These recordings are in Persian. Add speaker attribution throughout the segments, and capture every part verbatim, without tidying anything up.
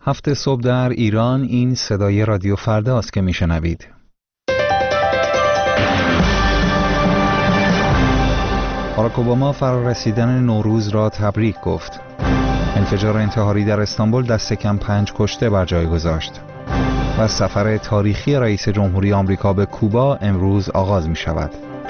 Speaker 1: هفت صبح در ایران. این صدای رادیو فردا است که میشنوید. باراک اوباما فرارسیدن نوروز را تبریک گفت. انفجار انتحاری در استانبول دست کم پنج کشته بر جای گذاشت. و سفر تاریخی رئیس جمهوری آمریکا به کوبا امروز آغاز می شود.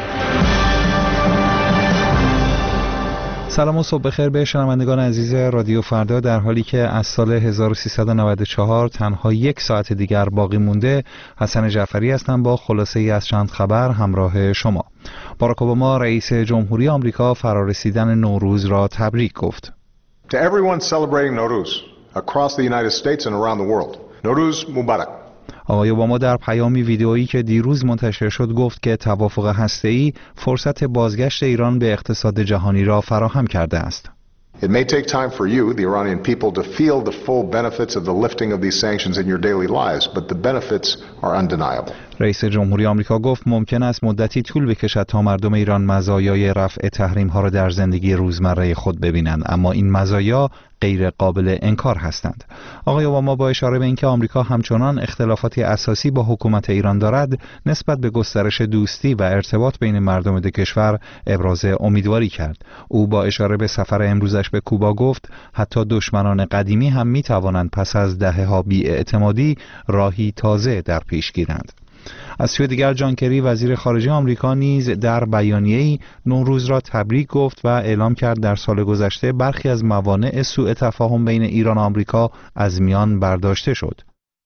Speaker 1: سلام و صبح بخیر به شنوندگان عزیز رادیو فردا. در حالی که از سال هزار و سیصد و نود و چهار تنها یک ساعت دیگر باقی مونده، حسن جعفری هستم با خلاصه ای از چند خبر همراه شما. باراک اوباما رئیس جمهوری آمریکا فرارسیدن نوروز را تبریک گفت.
Speaker 2: To everyone celebrating Nowruz across the United States and around the world. Nowruz Mubarak.
Speaker 1: آقای اوباما در پیامی ویدئویی که دیروز منتشر شد گفت که توافق هسته‌ای فرصت بازگشت ایران به اقتصاد جهانی را فراهم کرده است.
Speaker 2: It may take time for you, the Iranian people, to feel the full benefits of the lifting of these sanctions in your daily lives, but the benefits are undeniable.
Speaker 1: رئیس جمهوری آمریکا گفت ممکن است مدتی طول بکشد تا مردم ایران مزایای رفع تحریم ها را در زندگی روزمره خود ببینند، اما این مزایا غیر قابل انکار هستند. آقای اوباما با اشاره به اینکه آمریکا همچنان اختلافاتی اساسی با حکومت ایران دارد، نسبت به گسترش دوستی و ارتباط بین مردم دو کشور ابراز امیدواری کرد. او با اشاره به سفر امروزش به کوبا گفت حتی دشمنان قدیمی هم می توانند پس از دهه‌ها بی‌اعتمادی راهی تازه در پیش گیرند. از سوی دیگر جان کری وزیر خارجه آمریکا نیز در بیانیه‌ای نوروز را تبریک گفت و اعلام کرد در سال گذشته برخی از موانع سوء تفاهم بین ایران و آمریکا از میان برداشته شد.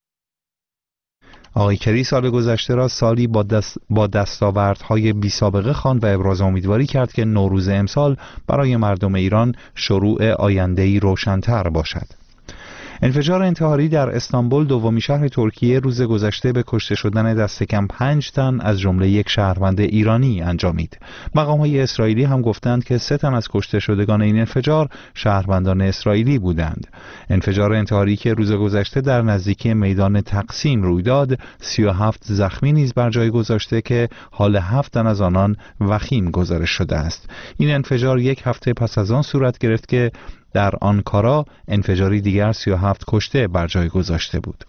Speaker 1: آقای کری سال گذشته را سالی با, دست با دستاوردهای بی سابقه خواند و ابراز امیدواری کرد که نوروز امسال برای مردم ایران شروع آینده‌ای روشن‌تر باشد. انفجار انتحاری در استانبول، دومین شهر ترکیه، روز گذشته به کشته شدن دست کم پنج تن از جمله یک شهروند ایرانی انجامید. مقام‌های اسرائیلی هم گفتند که سه تن از کشته شدگان این انفجار شهروندان اسرائیلی بودند. انفجار انتحاری که روز گذشته در نزدیکی میدان تقسیم روی داد، سی و هفت زخمی نیز بر جای گذاشته که حال هفت تن از آنان وخیم گزارش شده است. این انفجار یک هفته پس از آن صورت گرفت که در آنکارا انفجاری دیگر سی و هفت کشته بر جای گذاشته بود.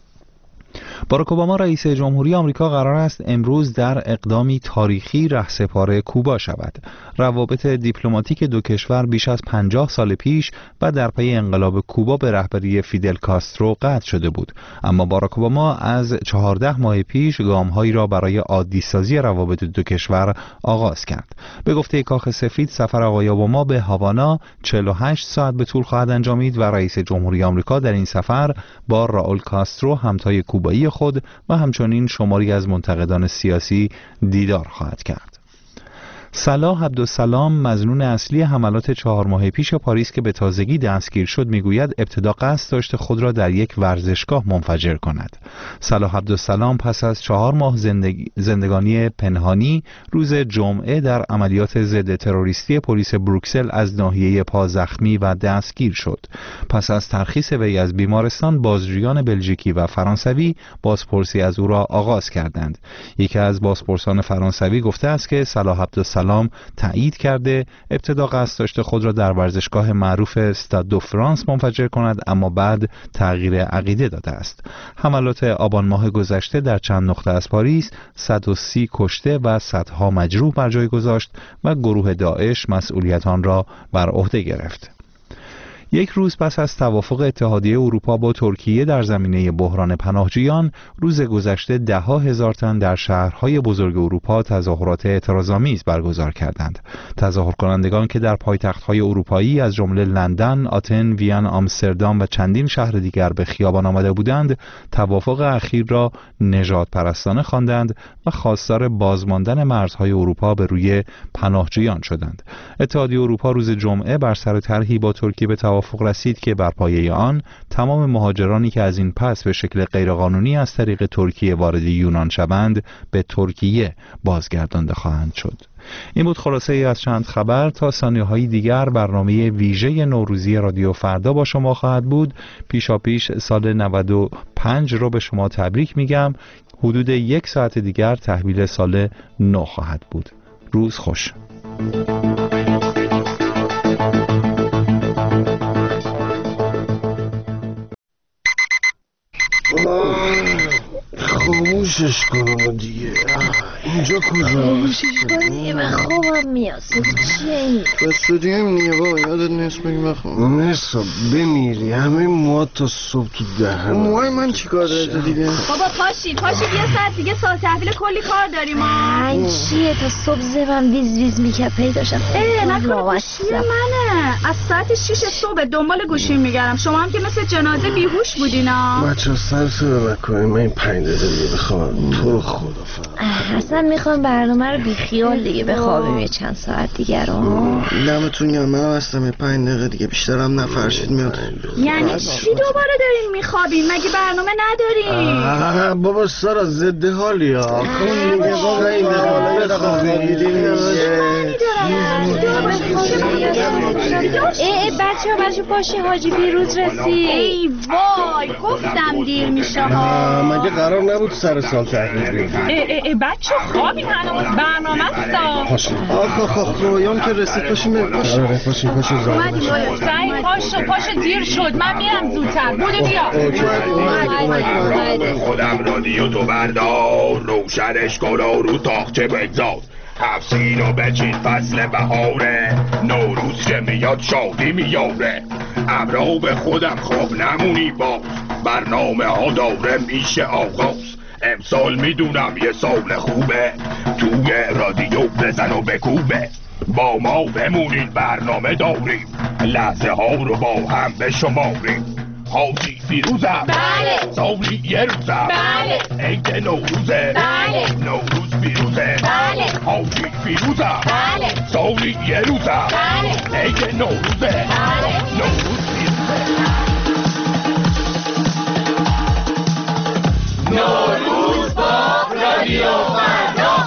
Speaker 1: باراک اوباما رئیس جمهوری آمریکا قرار است امروز در اقدامی تاریخی رهسپار کوبا شود. روابط دیپلماتیک دو کشور بیش از پنجاه سال پیش و در پی انقلاب کوبا به رهبری فیدل کاسترو قطع شده بود، اما باراک اوباما از چهارده ماه پیش گام‌هایی را برای عادی‌سازی روابط دو کشور آغاز کرد. به گفته کاخ سفید سفر آقای اوباما به هاوانا چهل و هشت ساعت به طول خواهد انجامید و رئیس جمهوری آمریکا در این سفر با راول کاسترو همتای کوبایی خود و همچنین شماری از منتقدان سیاسی دیدار خواهد کرد. صلاح عبدالسلام، مظنون اصلی حملات چهار ماه پیش پاریس که به تازگی دستگیر شد، میگوید ابتدا قصد داشت خود را در یک ورزشگاه منفجر کند. صلاح عبدالسلام پس از چهار ماه زندگی زندگانی پنهانی روز جمعه در عملیات ضد تروریستی پلیس بروکسل از ناحیه پا زخمی و دستگیر شد. پس از ترخیص وی از بیمارستان، بازجویان بلژیکی و فرانسوی بازپرسی از او را آغاز کردند. یکی از بازپرسان فرانسوی گفته است که صلاح عبدالسلام سلام تایید کرده ابتدا قصد داشته خود را در ورزشگاه معروف استاد دو فرانس منفجر کند، اما بعد تغییر عقیده داده است. حملات آبان ماه گذشته در چند نقطه از پاریس صد و سی کشته و صدها مجروح بر جای گذاشت و گروه داعش مسئولیت آن را بر عهده گرفت. یک روز پس از توافق اتحادیه اروپا با ترکیه در زمینه بحران پناهجویان، روز گذشته ده ها هزار تن در شهرهای بزرگ اروپا تظاهرات اعتراض‌آمیز برگزار کردند. تظاهر کنندگان که در پایتخت‌های اروپایی از جمله لندن، آتن، وین، آمستردام و چندین شهر دیگر به خیابان آمده بودند، توافق اخیر را نژاد پرستانه خواندند و خواستار بازماندن مرزهای اروپا به روی پناهجویان شدند. اتحادیه اروپا روز جمعه بر سر طرحی با ترکیه به توافق رسید که بر پایه آن تمام مهاجرانی که از این پس به شکل غیرقانونی از طریق ترکیه وارد یونان شوند به ترکیه بازگردانده خواهند شد. این بود خلاصه ای از چند خبر. تا ثانیه‌های دیگر برنامه ویژه نوروزی رادیو فردا با شما خواهد بود. پیشا پیش سال نود و پنج رو به شما تبریک میگم. حدود یک ساعت دیگر تحویل سال نو خواهد بود. روز خوش.
Speaker 3: خاموشش کنم دیگه. اینجا کجا؟
Speaker 4: خاموشش کنی من خوابم میاد. چیه این؟
Speaker 3: بستودی هم نیه با یادت نیست بگی بخوام. نصف بمیری همه مواد تا صبح تو دهن. موهای من چی کار داره دیگه؟
Speaker 5: بابا پاشید پاشید یه ساعت دیگه ساعت تحویل کلی کار داریم ما.
Speaker 4: این چیه تا صبح زبم ویز ویز میکرد پیداشم.
Speaker 5: اه نکنه گوشی منه. از ساعت شیش صبح دنبال گوشی میگردم. شما هم که مثل جنازه بیهوش بودینا.
Speaker 3: بچه سر صدا نکنی من این پنج دقیقه دیگه بخوام. تو رو خدا فهم.
Speaker 4: اصلا میخوام برنامه رو بیخیال دیگه بخوابیم یه چند ساعت دیگه رو.
Speaker 3: دمتون گرم من هستم یه پنج دقیقه دیگه بیشترم نفرشید میاد.
Speaker 5: یعنی چی دوباره دارین میخوابین؟ مگه برنامه ندارین؟
Speaker 3: بابا سارا ضد حالی ها. خون میگه بابا این حالا بخوابیدیم
Speaker 4: ای بچه ها بچه پاشی حاجی پیروز رسید.
Speaker 5: ای وای گفتم دیر میشه ها.
Speaker 3: مگه قرار نبود سر سال تحویل بدیم؟
Speaker 6: ای ای ای بچه خوابین هنوز برنامه ستا.
Speaker 3: پاشیم آخ آخ آخ رویان که رسید پاشیم پاشیم آره پاشیم پاشیم
Speaker 5: اومدیم
Speaker 6: سعید پاشو پاشو دیر شد من میرم زودتر بودو بیا.
Speaker 7: خودم رادیو تو بردار روشنش کن و رو تاقچه بگذار هفسین و بچین فصل بهاره نوروز که میاد شادی میاره ابرا به خودم خواب نمونی باز برنامه ها داره میشه آغاز امسال میدونم یه سال خوبه توی رادیو بزن و بکوبه با ما بمونین برنامه داریم لحظه ها رو با هم بشماریم حاجی فیروزم
Speaker 5: بله
Speaker 7: سالی یه روزم
Speaker 5: بله
Speaker 7: عید نوروزه
Speaker 5: بله
Speaker 7: نوروز پیروزه
Speaker 5: بله
Speaker 7: حاجی فیروزم
Speaker 5: بله
Speaker 7: سالی یه روزم
Speaker 5: بله
Speaker 7: عید نوروزه
Speaker 5: بله
Speaker 7: نوروز پیروزه نوروز با رادیو فردا.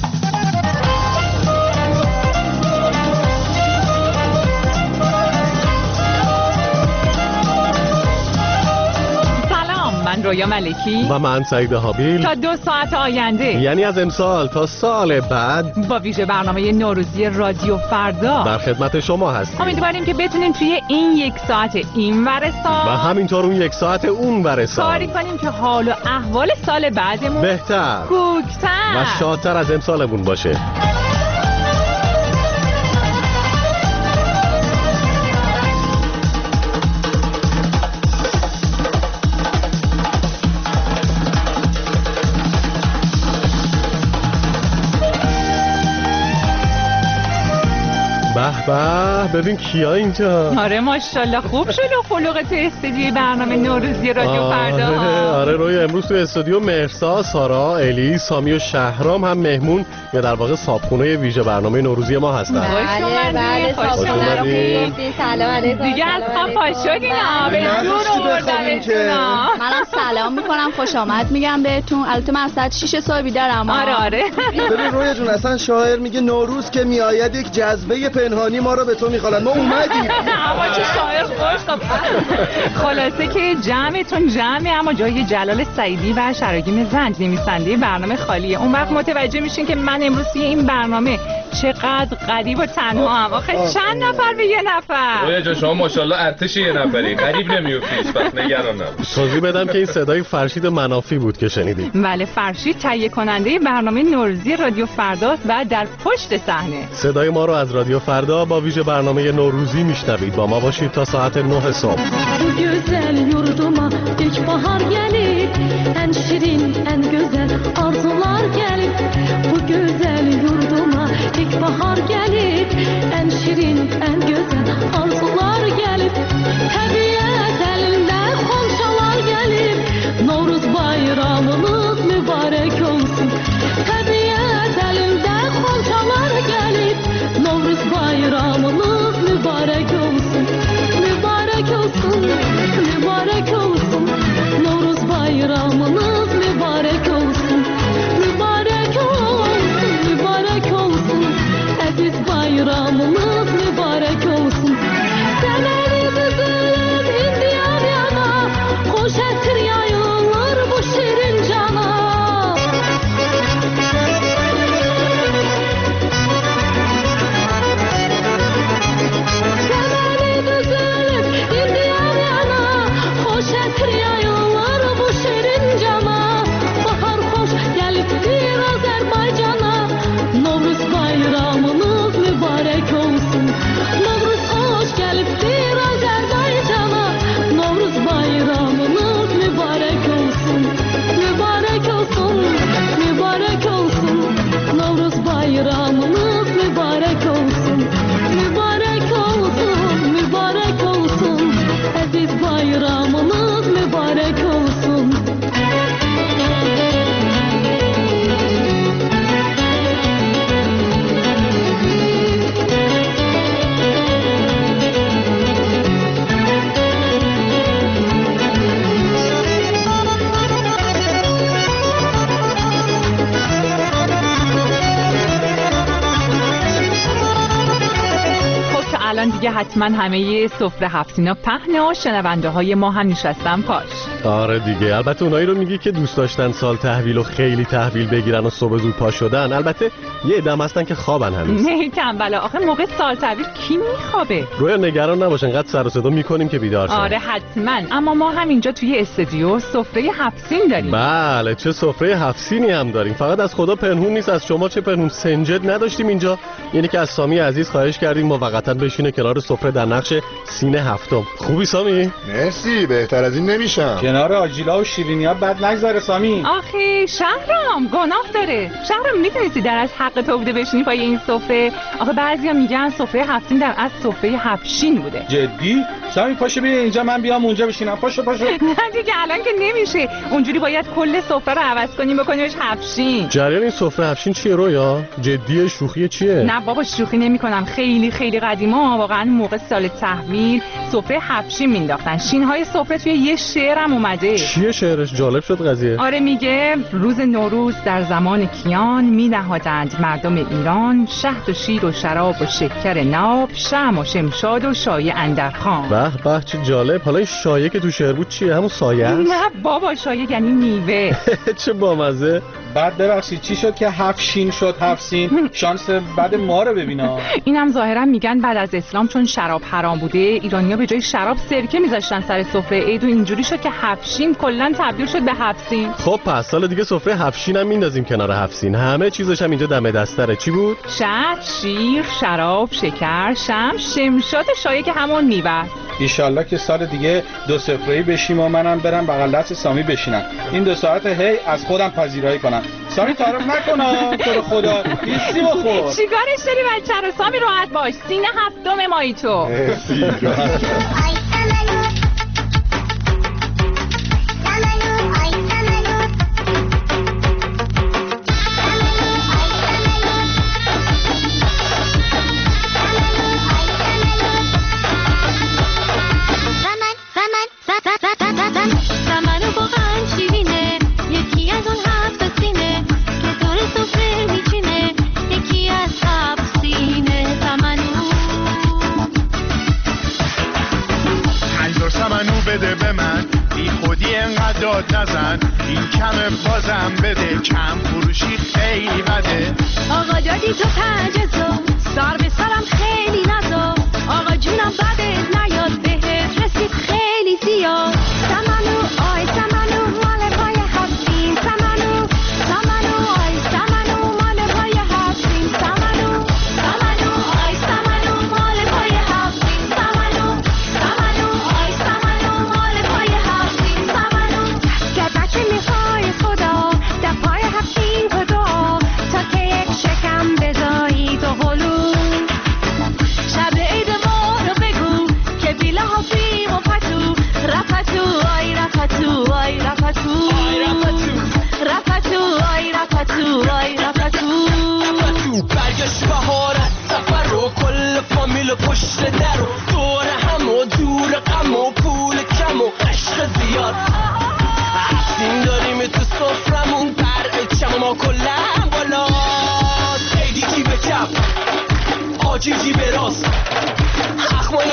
Speaker 6: من رویا ملکی
Speaker 8: و من سعید حابیل
Speaker 6: تا دو ساعت آینده
Speaker 8: یعنی از امسال تا سال بعد
Speaker 6: با ویژه برنامه نوروزی رادیو فردا
Speaker 8: در خدمت شما هستیم.
Speaker 6: امیدواریم که بتونین توی این یک ساعت این ور سال
Speaker 8: و همینطور اون یک ساعت اون ور سال
Speaker 6: کاری کنیم که حال و احوال سال بعدمون
Speaker 8: بهتر
Speaker 6: کوکتر
Speaker 8: و شادتر از امسالمون باشه. به به ببین کیا اینجا.
Speaker 6: آره ماشاءالله خوب شد و خلوق تو استودیوی برنامه نوروزی رادیو فردا.
Speaker 8: آره روی امروز تو استودیو مهرسا، سارا، الی، سامی و شهرام هم مهمون یا در واقع صاحبخونه ویژه برنامه نوروزی ما هستن.
Speaker 4: بله بله صاحبخونه رو گفتین. سلام علیکم.
Speaker 6: دیگه از خواب پا شدینا به دور آوردنتونا.
Speaker 5: منم سلام میکنم خوش آمد میگم بهتون. البته من از ساعت شیش صبح بیدارم.
Speaker 6: آره آره.
Speaker 3: ببین رویا جون اصلا شاعر میگه نوروز که میآید یک جذبه پنهانی ما رو به تو میخواد. ما اومدیم.
Speaker 6: اما چه شاعر خوش. خلاصه که جمعتون جمعه اما جای جلال سعیدی و شراگیم زند نویسنده برنامه خالیه. اون وقت متوجه میشین که من امروز توی این برنامه چقدر غریب و تنها هم. آخه چند نفر به یه نفر.
Speaker 9: رویا جان شما ماشاءالله ارتش یه نفری غریب نمیوفی پس نگران نباش.
Speaker 8: توضیح بدم که این صدای فرشید منافی بود که شنیدید.
Speaker 6: بله فرشید تهیه کننده برنامه نوروزی رادیو فردا و در پشت صحنه.
Speaker 8: صدای ما رو از رادیو فردا با ویژه برنامه نوروزی میشنوید. با ما باشید تا ساعت نه صبح.
Speaker 10: Bu güzel yurduma ilkbahar gelir, en şirin, en güzel arzular gelir. Bu güzel yurduma ilkbahar gelir, en şirin, en güzel arzular gelir. Tabiat elinde komşalar gelir, Novruz bayramınız mübarek olsun. Tabiat elinde komşalar gelir, Novruz bayramınız mübarek olsun. Mübarek olsun, mübarek olsun. Novruz bayramınız mübarek olsun. Mübarek olsun, mübarek olsun. Aziz bayramınız mübarek olsun. Seneli büzülüp indiyan yana, hoş etir yayılır bu şirin cana. Seneli büzülüp indiyan yana, hoş etir yayılır bu şirin cana. Bahar
Speaker 6: حتما همه ی سفره هفت سینا پهنه و شنونده های ما هم نشستن پاش.
Speaker 8: آره دیگه، البته اونایی رو میگی که دوست داشتن سال تحویل و خیلی تحویل بگیرن و صبح زود پا شدن. البته یه عده‌ام هستن که خوابن هنوز.
Speaker 6: نه تنبلا، آخه موقع سال تحویل کی میخوابه؟
Speaker 8: رویا نگران نباش، انقدر سر و صدا میکنیم که بیدار شن.
Speaker 6: آره حتما، اما ما هم اینجا توی استودیو سفره هفت سین داریم.
Speaker 8: بله، چه سفره هفت سینی هم داریم. فقط از خدا پنهون نیست، از شما چه پنهون سنجد نداشتیم اینجا. یعنی که از سامی عزیز خواهش کردیم موقتا بشینه کنار سفره در نقش سین هفتم. خوبی سامی؟
Speaker 11: مرسی، بهتر از این نمیشم. کنار آجیلا و شیرینی‌ها بد نگذره سامی.
Speaker 6: آخه شهرام گناه داره. شهرام میتونستی در از حق تو بوده بشینی پای این سفره. آخه بعضیا میگن سفره هفتین در از سفره هفتشین بوده.
Speaker 11: جدی؟ سامی پاشو بیا اینجا، من بیام اونجا بشینم. پاشو پاشو.
Speaker 6: نه دیگه الان که نمیشه. اونجوری باید کل سفره رو عوض کنیم بکنیمش هفتشین.
Speaker 8: جریان این سفره هفتشین چیه رویا؟ جدیه شوخی چیه؟
Speaker 6: نه بابا شوخی نمی‌کنم. خیلی خیلی قدیما واقعا موقع سال تحویل سفره هفتشین مینداختن. شین‌های سفره توی یه شعرم اومده.
Speaker 8: چیه شعرش؟ جالب شد قضیه.
Speaker 6: آره میگه روز نوروز در زمان کیان می نهادند مردم ایران شهد و شیر و شراب و شکر ناب، شمع و شمشاد و شایه اندرخوان.
Speaker 8: به به چه جالب. حالا این شایه که تو شعر بود چیه؟ همون سایه است؟
Speaker 6: نه بابا شایه یعنی میوه.
Speaker 8: چه بامزه.
Speaker 11: بعد ببخشید چی شد که هفت شین شد هفت سین؟ شانس بعد ما رو ببینا.
Speaker 6: اینم ظاهرا میگن بعد از اسلام چون شراب حرام بوده ایرانیا به جای شراب سرکه میذاشتن سر سفره عید و اینجوری شد که هفت شین کلا تبدیل شد به هفت سین.
Speaker 8: خب پس سال دیگه سفره هفت شین هم میندازیم کنار هفت سین. همه چیزش هم اینجا دم دستره. چی بود؟
Speaker 6: شهد، شیر، شراب، شکر، شمع، شمشاد و شایه که همون میوه.
Speaker 11: ایشالله که سال دیگه دو سفره‌ای بشیم و منم برم بغل دست سامی بشینم. این دو ساعت هی از خودم پذیرایی کنم. سامی تعارف نکنه تو رو خدا. ایسی بخور.
Speaker 6: چیکارش داری بچه رو؟ سامی راحت باش. سینه هفتم مایی تو.
Speaker 12: بده به من بی خودی انقدر داد نزن، این کم بازم بده، کم فروشی خیلی بده.
Speaker 10: آقا دادی تو تجزا سر به سرم خیلی نزا، آقا جونم بده نیاد بهت رسید خیلی زیاد. سمنو آی سمنو مال پای هفتین، سمنو سمنو آی سمنو مال پای هفتین، سمنو سمنو آی سمنو مال پای هفتین، سمنو سمنو آی سمنو مال پای هفتین، سمنو. گر بچه میخوای خدا در پای هفتین کدا، تا که یک شکم بزایی تو غلو. شب عید ما رو بگو که بیله ها بی و پتو، رفتو آی رفتو آی رفتو رفتو آی رفتو آی رفتو.
Speaker 13: برگشت بهار از سفر رو کل فامیل پشت در و دور هم و دور غم و پول کم و عشق زیاد. هفتین داریم تو سفرمون برچم ما کلم بالا، خیلی جیب چپ آجی جیب راست، اخمای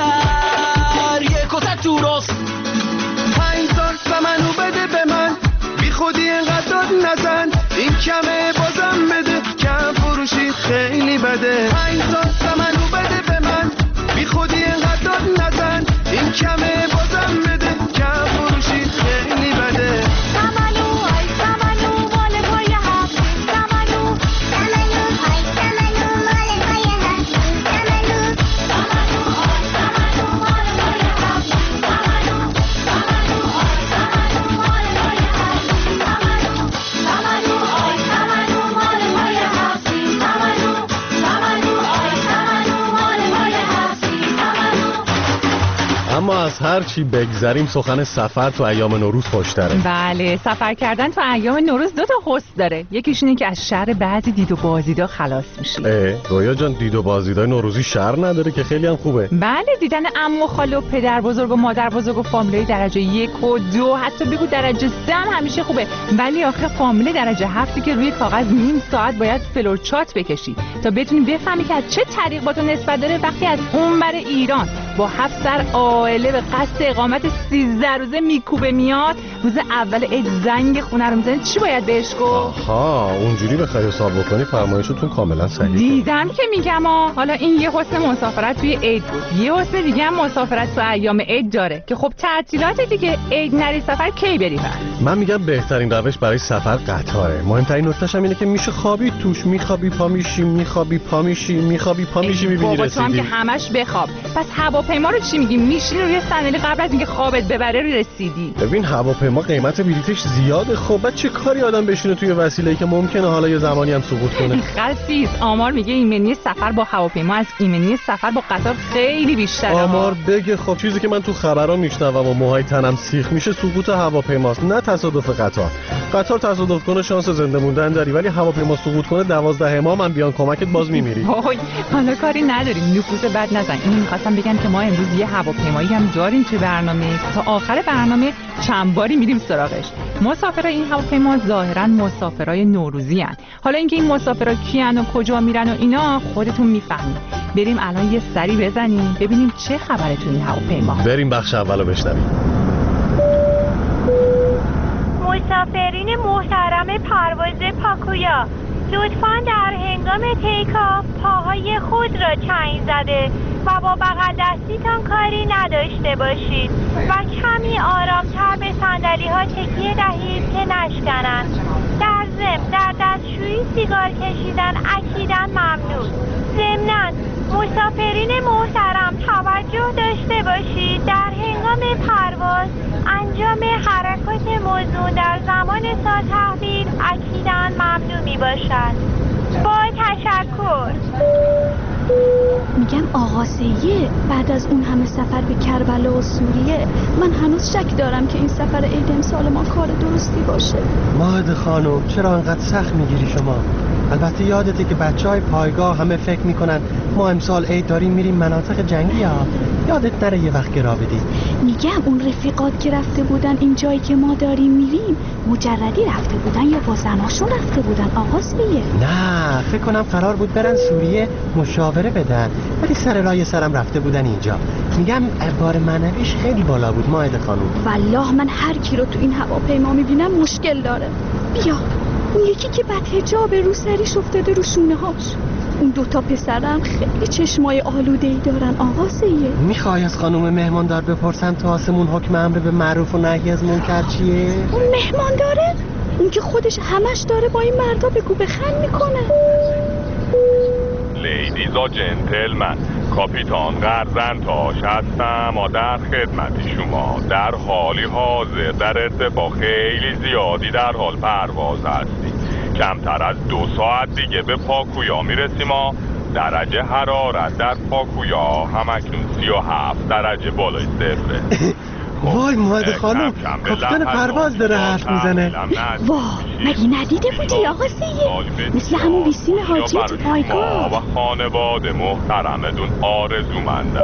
Speaker 13: مادر یک کتک تو راست.
Speaker 14: پنج سال سمنو بده به من، بی خودی اینقدر داد نزن، این کمه بازم بده، کم فروشی خیلی بده. پنج سال سمنو بده به من، بی خودی اینقدر داد نزن، این کمه بازم بده، کم فروشی خیلی بده.
Speaker 10: سمنو آی سمنو مال پای هفتین، سمنو سمنو آی سمنو مال پای هفتین، سمنو سمنو آی سمنو مال پای هفتین، سمنو سمنو آی سمنو مال پای هفتین، سمنو سمنو آی سمنو مال پای هفتین، سمنو سمنو آی سمنو
Speaker 8: هر چی بگذریم سخن سفر تو ایام نوروز خوش‌تره.
Speaker 6: بله، سفر کردن تو ایام نوروز دو تا حسن داره. یکیش اینه که از شر بعضی دید و بازیدا خلاص میشی.
Speaker 8: اه، رویا جان دید و بازیدای نوروزی شر نداره که خیلی هم خوبه.
Speaker 6: بله، دیدن عمو و خاله و پدر بزرگ و مادر بزرگ و فامیلای درجه یک و دو، حتی بگو درجه سه هم همیشه خوبه. ولی آخه فامیل درجه هفتی که روی کاغذ نیم ساعت باید فلور چات بکشی تا بتونی بفهمی که از چه طریق با تو نسبت داره، وقتی از اون بر ایران با هفت سر عائله به قصد اقامت سیزده روزه میکوبه میاد، روز اول عید زنگ خونه رو میزنه، چی باید بهش گفت؟
Speaker 8: آها، اونجوری بخوای حساب بکنی فرمایشتون کاملا صحیحه.
Speaker 6: دیدم که میگم ها. حالا این یه حسن مسافرت توی عید بود، یه حسن دیگه هم مسافرت تو ایام عید داره که خب تعطیلات دیگه، عید نری سفر کی بری بر؟
Speaker 8: من میگم بهترین روش برای سفر قطاره. مهمترین نکتهش هم اینه که میشه خوابید توش، میخوابی پا میشی، میخوابی پا میشی، میخوابی پا میشی، میبینی
Speaker 6: رسیدی. بابا تو هم که همش بخواب. پس هواپیما رو چی میگی؟ میشینی روی صندلی قبل از اینکه خوابت ببره رسیدی.
Speaker 8: ببین هواپیما قیمت بلیطش زیاده، خب بعد چه کاری آدم بشینه توی وسیله‌ای که ممکنه حالا یه زمانی هم سقوط کنه؟
Speaker 6: خسیس، آمار میگه ایمنی سفر با هواپیما از ایمنی سفر با قطار خیلی بیشتره.
Speaker 8: آمار بگه خب چیزی که من تو خبرا میشنوم و موهای تنم سیخ میشه سقوط هواپیماست، نه تصادف قطار. قطار تصادف کنه شانس زنده موندن داری، ولی هواپیما سقوط کنه دوازده امام هم بیان کمکت باز میمیری.
Speaker 6: وای حالا کاری نداریم، نفوذ بد نزن. این می‌خواستم بگم که ما امروز یه هواپیمایی هم داریم توی برنامه، تا آخر برنامه چند باری میریم سراغش. مسافرای این هواپیما ظاهرا مسافرای نوروزی ان. حالا اینکه این مسافرا کیان و کجا میرن و اینا خودتون میفهمید. بریم الان یه سری بزنیم ببینیم چه خبره تو این هواپیما.
Speaker 8: بریم بخش اولو بشنویم.
Speaker 15: مسافرین محترم پرواز پاکویا، لطفاً در هنگام تیکاف پاهای خود را چنگ زده و با بغل دستیتان کاری نداشته باشید و کمی آرامتر به صندلی ها تکیه دهید که نشکنند. در ضمن در دستشویی سیگار کشیدن اکیداً ممنوع. ضمناً مسافرین محترم توجه داشته باشید در هنگام پرواز انجام حرکات موزون در زمان سا تحویل اکیداً ممنوع می باشد. با تشکر.
Speaker 5: میگم آقا سیه بعد از اون همه سفر به کربلا و سوریه من هنوز شک دارم که این سفر عید امسال ما کار درستی باشه.
Speaker 16: ماهد خانم چرا انقدر سخت میگیری شما؟ البته یادته که بچه های پایگاه همه فکر میکنن ما امسال عید داریم میریم مناطق جنگی ها. یادت نره یه وقت گرا بدی.
Speaker 5: میگم اون رفیقات که رفته بودن این جایی که ما داریم میریم مجردی رفته بودن یا با زناشون رفته بودن آقا سیه؟
Speaker 16: نه فکر کنم قرار بود برن سوریه مشاوره بدن، ولی سر راه سرم رفته بودن اینجا. میگم بار معنویش خیلی بالا بود ماهد خانم.
Speaker 5: والله من هر کی رو تو این هواپیما میبینم مشکل داره. بیا اون یکی که بد حجاب رو سریش افتاده رو شونه هاش. اون دوتا پسرم خیلی چشمای آلوده‌ای دارن آقا سیه.
Speaker 16: میخوای از خانم مهماندار بپرسم تو آسمون حکم امر به معروف و نهی از منکر چیه؟
Speaker 5: اون مهمان داره؟ اون که خودش همش داره با این مردا بگو بخند میکنه.
Speaker 7: لیدیز و جنتلمن، کاپیتان قرزنتاش هستم و در خدمت شما. در حالی حاضر در ارتفاع خیلی زیادی در حال پرواز هستیم. کمتر از دو ساعت دیگه به پاکویا میرسیم و درجه حرارت در پاکویا همکنون سی و هفت درجه بالای صفره.
Speaker 16: وای ماهد خانم کاپیتان پرواز داره حرف میزنه.
Speaker 5: واه مگه ندیده بودی آقا سیه؟ مثل همون بیسیم حاجی تو پایگاه.
Speaker 7: و خانواده محترمتون آرزومندم.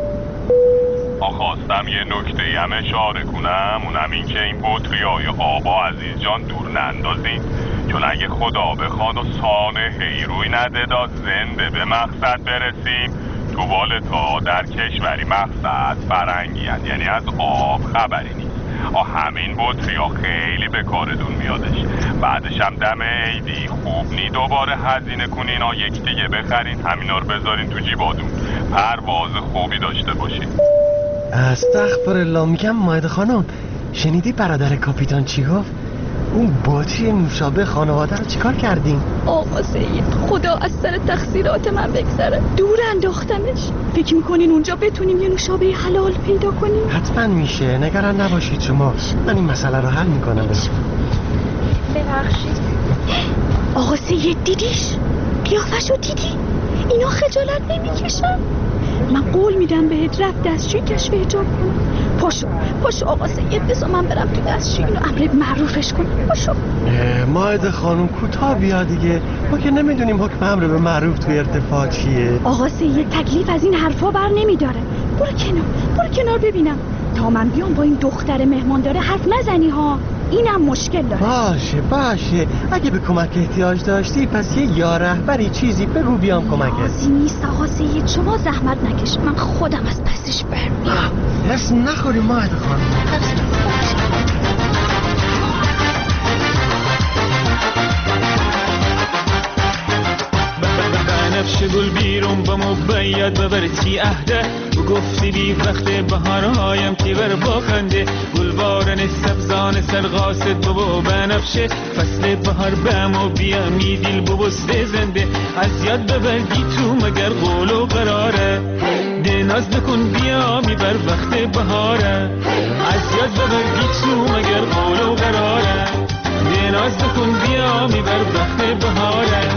Speaker 7: خواستم یه نکته ای هم اشاره کنم، اونم این که این بطریای آبا عزیز جان دور نندازین، چون اگه خدا بخواد و سانحه‌ای روی نده تا زنده به مقصد برسیم، تو والتا در کشوری مقصد فرنگی هن. یعنی از آب خبری نیست. آه همین بطریا خیلی به کارتون میادش. بعدش هم دم عیدی خوب نی دوباره هزینه کنین و یک دیگه بخرین، همینا رو بذارین تو جیباتون، پرواز خوبی داشته باشین.
Speaker 16: استغفرالله. میگم ماهد خانم شنیدی برادر کاپیتان چی گفت؟ اون بطری نوشابه خانواده رو چیکار کردیم؟
Speaker 5: آقا سید خدا از سر تقصیرات من بگذره، دور انداختمش. فکر میکنین اونجا بتونیم یه نوشابه حلال پیدا کنیم؟
Speaker 16: حتما میشه، نگران نباشید شما، من این مسئله رو حل میکنم.
Speaker 5: ببخشید آقا سید دیدیش؟ قیافشو دیدی؟ اینا خجالت نمیکشن؟ من قول میدم بهت رفت دستشوی کشف حجاب کنم. پاشو پاشو آقا سید، بذار من برم تو دستشوی اینو امر معروفش کنم. پاشو.
Speaker 16: مائده خانم کوتاه بیا دیگه، ما که نمیدونیم حکم امر به معروف توی ارتفاع چیه.
Speaker 5: آقا سید تکلیف از این حرفا بر نمیداره. برو کنار برو کنار ببینم. تا من بیام با این دختر مهمان داره حرف نزنی ها، اینم مشکل داره.
Speaker 16: باشه باشه، اگه به کمک احتیاج داشتی پس یه یا رهبری چیزی بگو بیام کمکت.
Speaker 5: لازم نیست آقا سید، شما زحمت نکش، من خودم از پسش برمیام.
Speaker 16: اسم نخوری مائده خانم.
Speaker 17: بنفش گل بیرون با مبید ببرتی عهده و گفتی بی وقت بهارهایم که بر باخنده گلبارن سبزان سرغاست بابا بنفشه فصل بهار بم و بیا می دیل ببسته زنده از یاد ببردی تو مگر قول و قراره ده ناز نکن بیا می بر وقت بهاره از یاد ببردی تو مگر قول و قراره ده ناز نکن بیا می بر وقت بهاره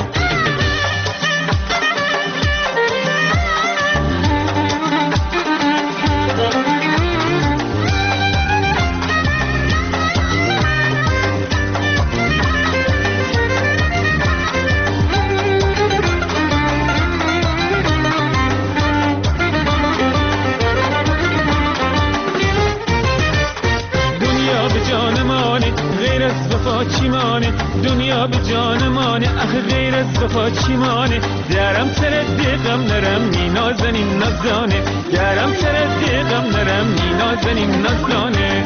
Speaker 17: چیمانه دنیا به جان مانه اخ غیر از وفا چیمانه درم سر دیقم نرم نی نازنین نازانه درم سر دیقم نرم نی نازنین نازانه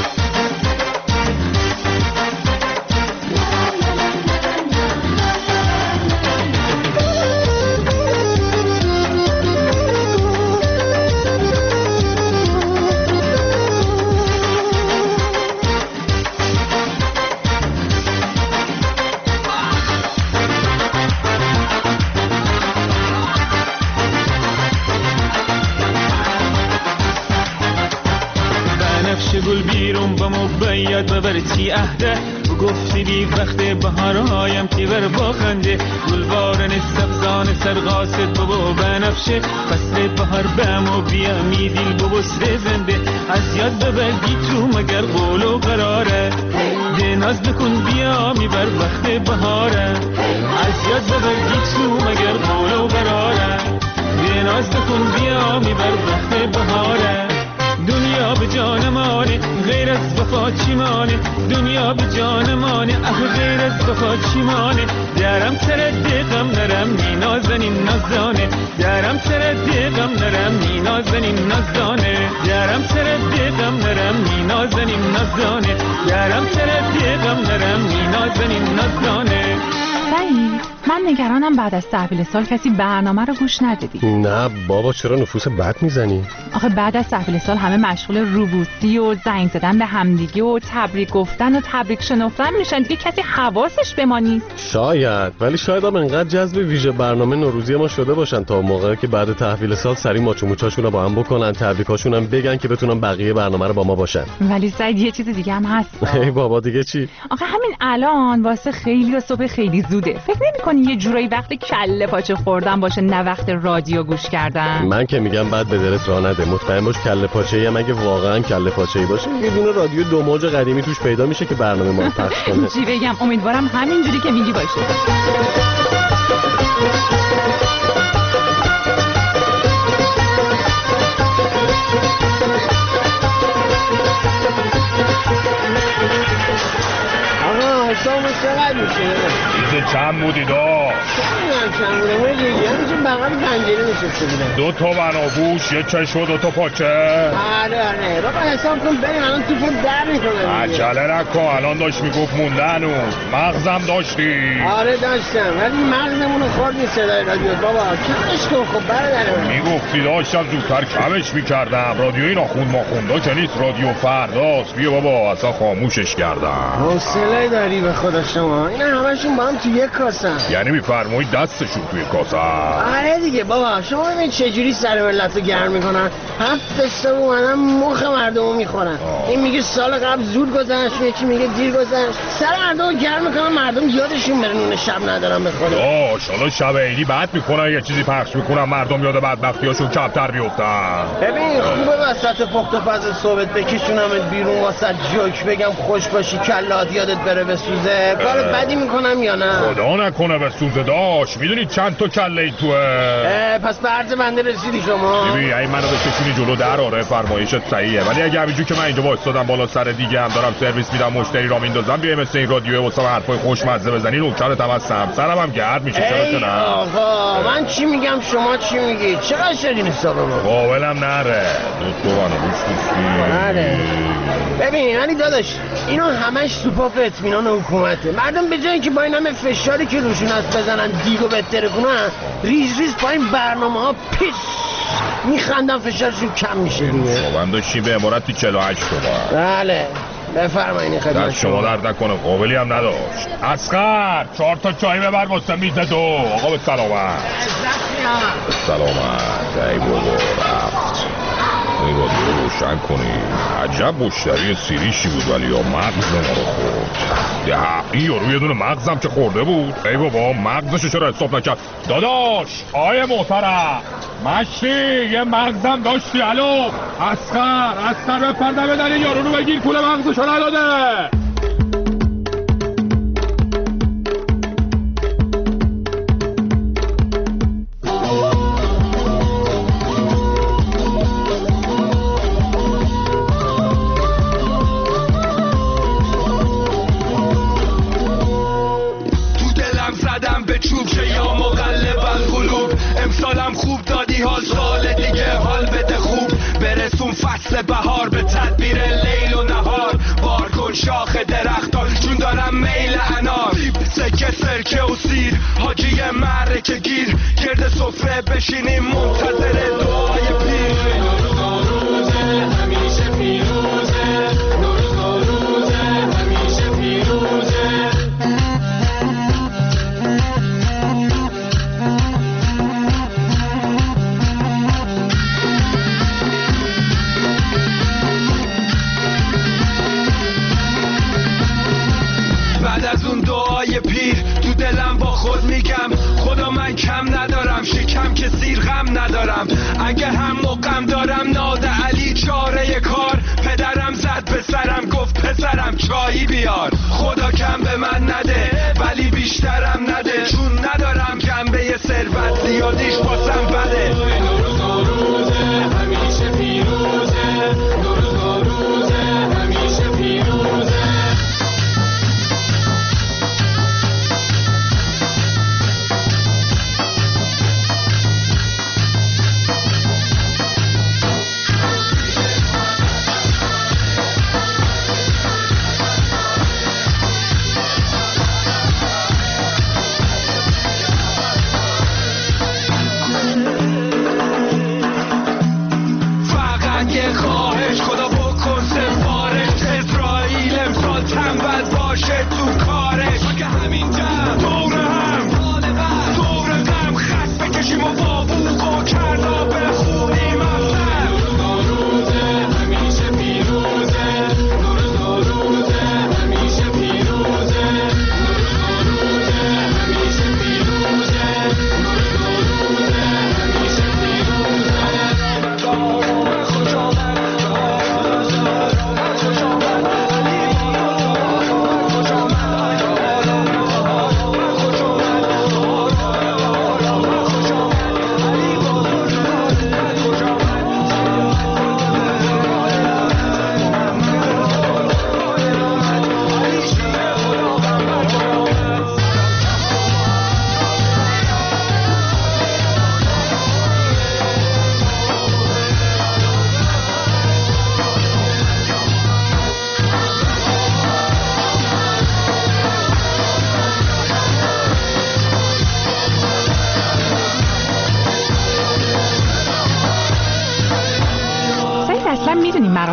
Speaker 17: گل بیرون با مبید ببرتی عهده و گفتی بی وقت بهارهایم که بر باخنده گلبارن سبزان سرغاست بابا بنفشه فصل بهار بم و بیا می دیل ببسته زنده از یاد ببردی تو مگر قول و قراره ده ناز نکن بیا می بر وقت بهاره از یاد ببردی تو مگر قول و قراره ده ناز نکن بیا می بر وقت بهاره دنیا به جان مانه غیر از وفا چیمانه دنیا به جان مانه اخ غیر از وفا چیمانه درم سر دیقم نرم نی نازنین نازانه درم سر دیقم نرم نی نازنین نازانه درم سر دیقم نرم نی نازنین نازانه درم سر دیقم نرم نی نازنین نازانه.
Speaker 6: من نگرانم بعد از تحویل سال کسی برنامه رو گوش ندادی.
Speaker 8: نه بابا چرا نفوس بد میزنی؟
Speaker 6: آخه بعد از تحویل سال همه مشغول روبوسی و زنگ زدن به همدیگه و تبریک گفتن و تبریک شنفتن میشن، دیگه کسی حواسش به ما نیست.
Speaker 8: شاید، ولی شاید هم انقدر جذب ویژه برنامه نوروزی ما شده باشن تا موقعی که بعد تحویل سال سری ماچو موچاشون رو با هم بکنن، تبریکاشون هم بگن که بتونن بقیه برنامه رو با ما باشن.
Speaker 6: ولی سعید یه چیز دیگه هم هست.
Speaker 8: ای بابا دیگه چی؟
Speaker 6: آخه همین الان واسه خیلی صبح خیلی زوده. فکر نمی‌کنی یه جورایی وقت کله پاچه خوردن باشه نه وقت رادیو گوش کردن؟
Speaker 8: من که میگم بعد به دلت راه نده، مطمئن باش کله پاچه‌ای هم اگه واقعا کله پاچه‌ای باشه یه دونه رادیو دو موج قدیمی توش پیدا میشه که برنامه ما رو پخش کنه.
Speaker 6: چی بگم، امیدوارم همینجوری که میگی باشه.
Speaker 3: حساب چقدر میشه؟
Speaker 7: چیز چند بودی دا؟
Speaker 3: چند چند بوده؟ ما یکی همچون بغل پنجره نشسته بودن.
Speaker 7: دو تا بناگوش، یه چشم و دو تا پاچه.
Speaker 3: آره آره بابا حساب کن بریم الان توپو در میکنم.
Speaker 7: عجله نکن، الان داشت میگفت مونده هنوز. مغزم داشتی؟
Speaker 3: آره داشتم ولی مغزمونو خوردی صدای رادیو بابا. کمش کن خب برادرم.
Speaker 7: میگفتی داشتم زودتر کمش میکردم. رادیو اینا خون ما خوندا که نیست، رادیو فرداست. بیا بابا اصلا خاموشش کردم.
Speaker 3: حوصله داری به خدا شما؟ اینا همشون با هم تو یک کاسن.
Speaker 7: یعنی میفهم میفرمایید دستشون توی کاسه.
Speaker 3: آره دیگه بابا، شما ببین چجوری سر ملت رو گرم میکنن. هفت استو اومدن مخ مردم رو میخورن. این میگه سال قبل زود گذشت، یکی میگه دیر گذشت. سر مردم رو گرم میکنن، مردم یادشون بره نون شب ندارن بخورن.
Speaker 7: داش حالا شب عیدی بعد میکنن یه چیزی پخش میکنن مردم یاد بدبختیاشون کمتر بیفتن.
Speaker 3: ببین خوبه وسط پخت و پز صحبت بکشونمت بیرون واسه جوک بگم خوش باشی کلات یادت بره بسوزه. کار بدی میکنم یا نه؟
Speaker 7: خدا نکنه بسوزه داش. میدونی چند تا کله ای توه؟
Speaker 3: پس به عرض بنده رسیدی شما.
Speaker 7: ببین این منو بکشونی جلو در آره فرمایشت صحیحه، ولی اگه همینجور که من اینجا وایسادم بالا سر دیگه هم دارم سرویس میدم مشتری را میندازم بیای مثل این رادیو واسه حرفای خوشمزه بزنی نوکرت هم هستم. سرم هم گرد میشه. چرا که نه؟
Speaker 3: آقا من چی میگم شما چی میگی؟ چقدر شدین حساب ما؟
Speaker 7: قابلم نره دو تو منو
Speaker 3: نره. ببین یعنی داداش اینا همش سوپاپ اطمینان حکومته. مردم به جای که با این همه فشاری که روشون هست بزنن دیگو بهتره کنن، ریز ریز با این برنامه ها پیس میخندن فشارشون کم میشه دیگه.
Speaker 7: من داشتی به امارتی چهل و هشت تومن.
Speaker 3: بله بفرمایین خدمت
Speaker 7: شما درد نکنه قابلی هم نداشت. اسقر چهار تا چای ببر واسه میز دو. آقا به سلامت. به سلامت. ای بابا رفت. این رادیو رو روشن کنی. عجب مشتری سیریشی بود ولی یا مغز ما رو خورد. ده این یارو یه دونه مغزم که خورده بود. ای بابا مغزشو چرا حساب نکرد؟ داداش آیه محترم مشتی یه مغزم داشتی. الو اسقر اسقر به پرده بدن یارو رو بگیر پول مغزشو نداده.
Speaker 13: امسالم خوب دادی حال سال دیگه حال بده خوب برسون فصل بهار به تدبیر لیل و نهار بار کن شاخ درختان چون دارم میل انار سکه سرکه و سیر حاجی معرکه گیر گرد سفره بشینیم منتظر دعای پیر. نوروز همیشه پیروزه نوروز نوروزه همیشه پیروزه. بعد از اون دعای پیر تو دلم با خود میگم خدا من کم ندارم شکم که سیر غم ندارم. اگه هم مقام دارم ناد علی چاره کار پدرم زد به سرم گفت پسرم چایی بیار. خدا کم به من نده ولی بیشترم نده چون ندارم جنبه ثروت زیادیش باسم بده. نوروز نوروزه همیشه پیروزه نوروز نوروزه همیشه پیروزه.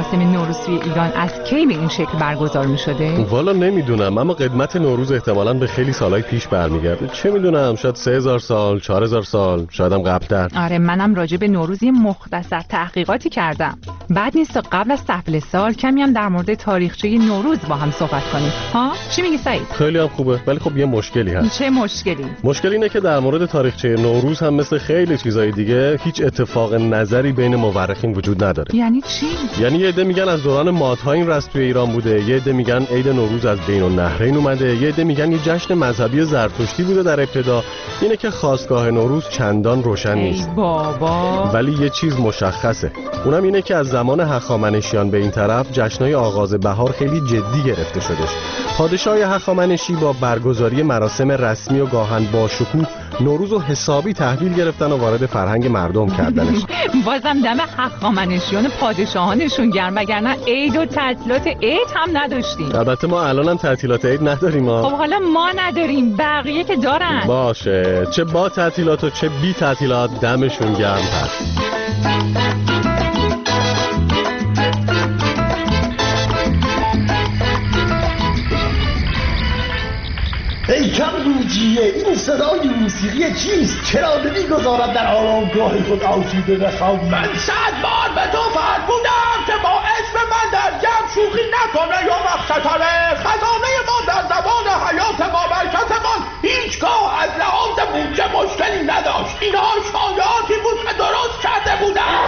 Speaker 6: مراسم نوروز توی ایران از کی به این شکل برگزار می شده؟
Speaker 8: والا نمیدونم، اما قدمت نوروز احتمالاً به خیلی سالهای پیش برمیگرده. چه میدونم، شاید سه هزار سال، چهار هزار سال، شاید هم قبل‌تر.
Speaker 6: آره منم راجع به نوروز یه مختصر تحقیقاتی کردم. بعد نیست قبل از تحویل سال کمی هم در مورد تاریخچه نوروز با هم صحبت کنیم. ها چی میگی سعید؟
Speaker 8: خیلی هم خوبه، ولی خب یه مشکلی هست.
Speaker 6: چه مشکلی؟
Speaker 8: مشکلی اینه که در مورد تاریخچه نوروز هم مثل خیلی چیزای دیگه هیچ اتفاق نظری بین مورخین وجود نداره.
Speaker 6: یعنی چی؟
Speaker 8: یعنی یه عده میگن از دوران مادها این رسم توی ایران بوده، یه عده میگن عید نوروز از بین النهرین اومده، یه عده میگن یه جشن مذهبی زرتشتی بوده در ابتدا. اینه که خاستگاه نوروز چندان روشن نیست.
Speaker 6: ای بابا.
Speaker 8: ولی یه چیز مشخصه، اونم اینه که از زمان هخامنشیان به این طرف جشنای آغاز بهار خیلی جدی گرفته شدش. پادشاه هخامنشی با برگزاری مراسم رسمی و گاهن با شکوه نوروز رو حسابی تحویل گرفتن و وارد فرهنگ مردم کردنش.
Speaker 6: بازم دم هخامنشیان پادشاهانشون گرم، وگرنه عید و تعطیلات عید هم نداشتیم.
Speaker 8: البته ما الان هم تعطیلات عید نداریم ها.
Speaker 6: خب حالا ما نداریم، بقیه که دارن.
Speaker 8: باشه، چه با تعطیلات و چه بی تعطیلات دمشون گرم هست.
Speaker 3: ای کمبوجیه، این صدای موسیقی چیست؟ چرا نمیگذارد در آرامگاه خود آسوده بخوابی؟
Speaker 7: من صد بار به تو فرمودم که با اسم من در جمع شوخی نکنه یا مقصدانه. خزانه ما در زمان حیات ما برکتمان هیچگاه از لحاظ بودجه مشکلی نداشت. اینها شایعاتی بود که درست کرده بودم.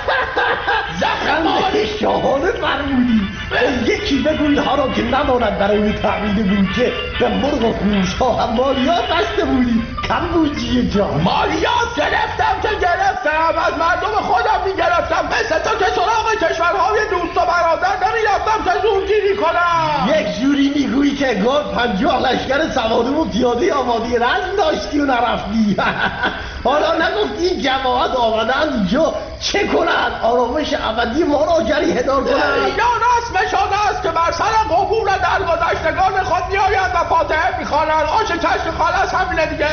Speaker 3: زخم شاهانه فرمودی. یکی بگو اینها را که ندارد برای تأمین بودجه به مرغ و خروشها هم مالیات بسته بودی. کمبوجیه جان،
Speaker 7: مالیات گرفتم که گرفتم، از مردم خودم میگرفتم، مثل تو که سراغ کشورهای دوست و برادر نمیرفتم که زورگیری کنم.
Speaker 3: یک جوری میگویی که گار پنجاه لشکر سواره و پیاده آماده رزم داشتی و نرفتی. حالا نگفتی جماعت آمدن اینجا چه کنن؟ آرامش ابدی ما را جریحه‌دار کنن؟
Speaker 7: یا رسمشان است که بر سر قبور درگذشتگان خود میآیند و فاتحه میخوانند. آش چشم خالص همینه دیگه.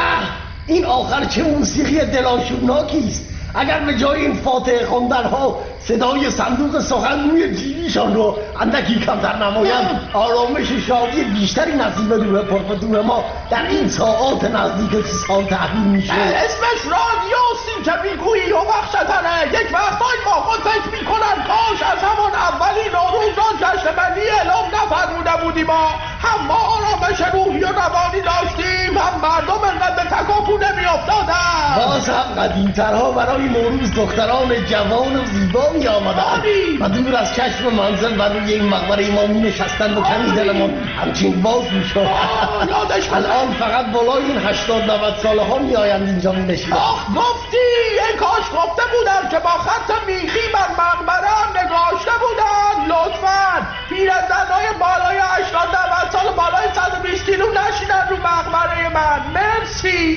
Speaker 3: این آخر چه موسیقی دلاشوبناکی است. اگر به جای این فاتحه خواندن ها صدای صندوق سخنگوی جیبیشان رو اندکی کمتر نمایند، آرامش شادی بیشتری نصیب روح پرفتوه ما در این ساعات نزدیک سی سال تحویل میشه.
Speaker 7: اسمش رادیوستی که میگویی و بخشتنه. یک وقتای ما خود فکر میکنن کاش از همون اولی نوروز را جشن ملی اعلام نفرموده بودیم. ما هم ما آرامش روحی و روانی داشتیم، هم مردم انقدر به تکاپو نمیافتادن.
Speaker 3: باز هم قدیمترها برای نوروز دختران جوان و زیبا می آمدن و دور از چشم منزل و روی این مقبره ما می نشستن و کمی دلمون همچین باز می شد. الان فقط بالای این هشتاد نود ساله ها می آیند اینجا می نشیدن.
Speaker 7: آخ گفتی، ای کاش گفته بودن که با خط میخی بر مقبره هم نگاشته بودن. لطفاً پیرزنهای بالای هشتاد نود سال بالای صد و بیست کیلو نشینن رو مقبره من. مرسی.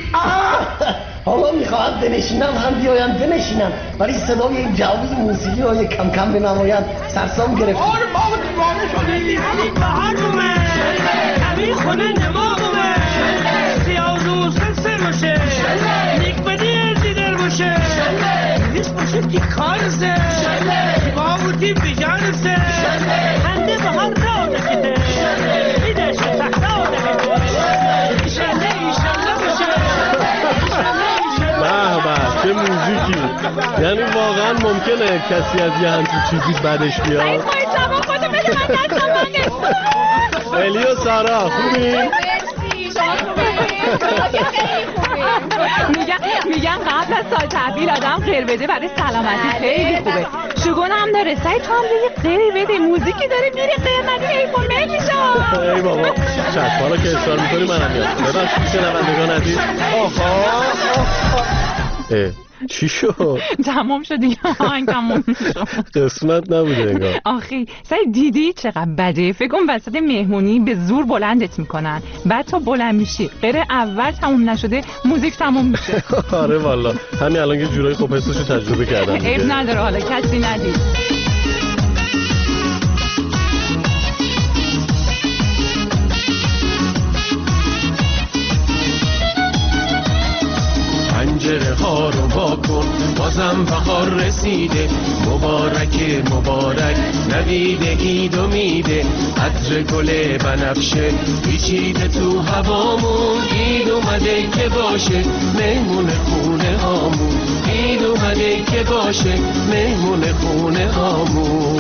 Speaker 3: حالا میخواهند بنشینم هم بیایم بنشینم، ولی صدای این جوی موسیقی رو یک کم کم بنماید سرسام گرفت.
Speaker 7: آره ما دیوانه شدیم.
Speaker 13: همین بهار رومه، همین خونه نماغمه، سیاه روز سر باشه، نیک بدی دیدر باشه، نیست باشه که کارسه، با بودی بجانسه، هنده بهار را نکده، میده شو تختا نکده، ایشالله ایشالله باشه.
Speaker 8: به به چه موزیکی. یعنی واقعا ممکنه کسی از یه همچین چیزی بعدش بیاد. الی و سارا خوبی؟
Speaker 6: میگن میگن قبل از سال تحویل آدم غیر بده برای سلامتی خیلی خوبه. شگون هم داره. سعی تو هم دیگه غیر بده، موزیکی داره میری غیر ندی ایفون میشم.
Speaker 8: ای بابا چشم حالا که اصرار میکنی منم میاد. ببخشید شنوندگان عزیز. آخا اه چی شد؟
Speaker 6: تمام شد دیگه، آهنگ تمام شد.
Speaker 8: قسمت نبوده انگار.
Speaker 6: آخی سعی دیدی چقدر بده؟ فکر کنم وسط مهمونی به زور بلندت میکنن، بعد تا بلند میشی غیر اول تموم نشده موزیک تموم میشه.
Speaker 8: آره والا همین الان یه جورایی خوب حسشو تجربه کردم.
Speaker 6: عیب نداره، حالا کسی ندید.
Speaker 17: پنجره ها
Speaker 13: ها رو واکن بازم بهار رسیده مبارک مبارک نوید عید و میده عطر گل بنفشه پیچیده تو هوامون عید اومده که باشه مهمون خونه هامون عید اومده که باشه مهمون خونه هامون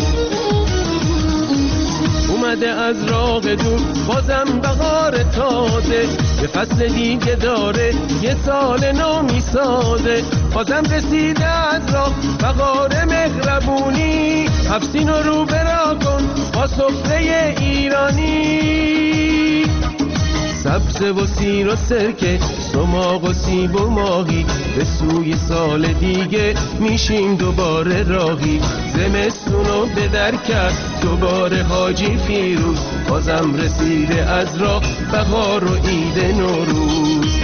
Speaker 13: اومده از راه دور بازم بهار تازه یه فصل دیگه داره یه سال نو میسازه بازم رسیده از راه بهار مهربونی هفسین رو رو برا کن با سفره ایرانی سبز و سیر و سرکه سماق و سیب و ماهی به سوی سال دیگه میشیم دوباره راهی زمستونو به در کرد دوباره حاجی فیروز بازم رسیده از راه بهار و عید نوروز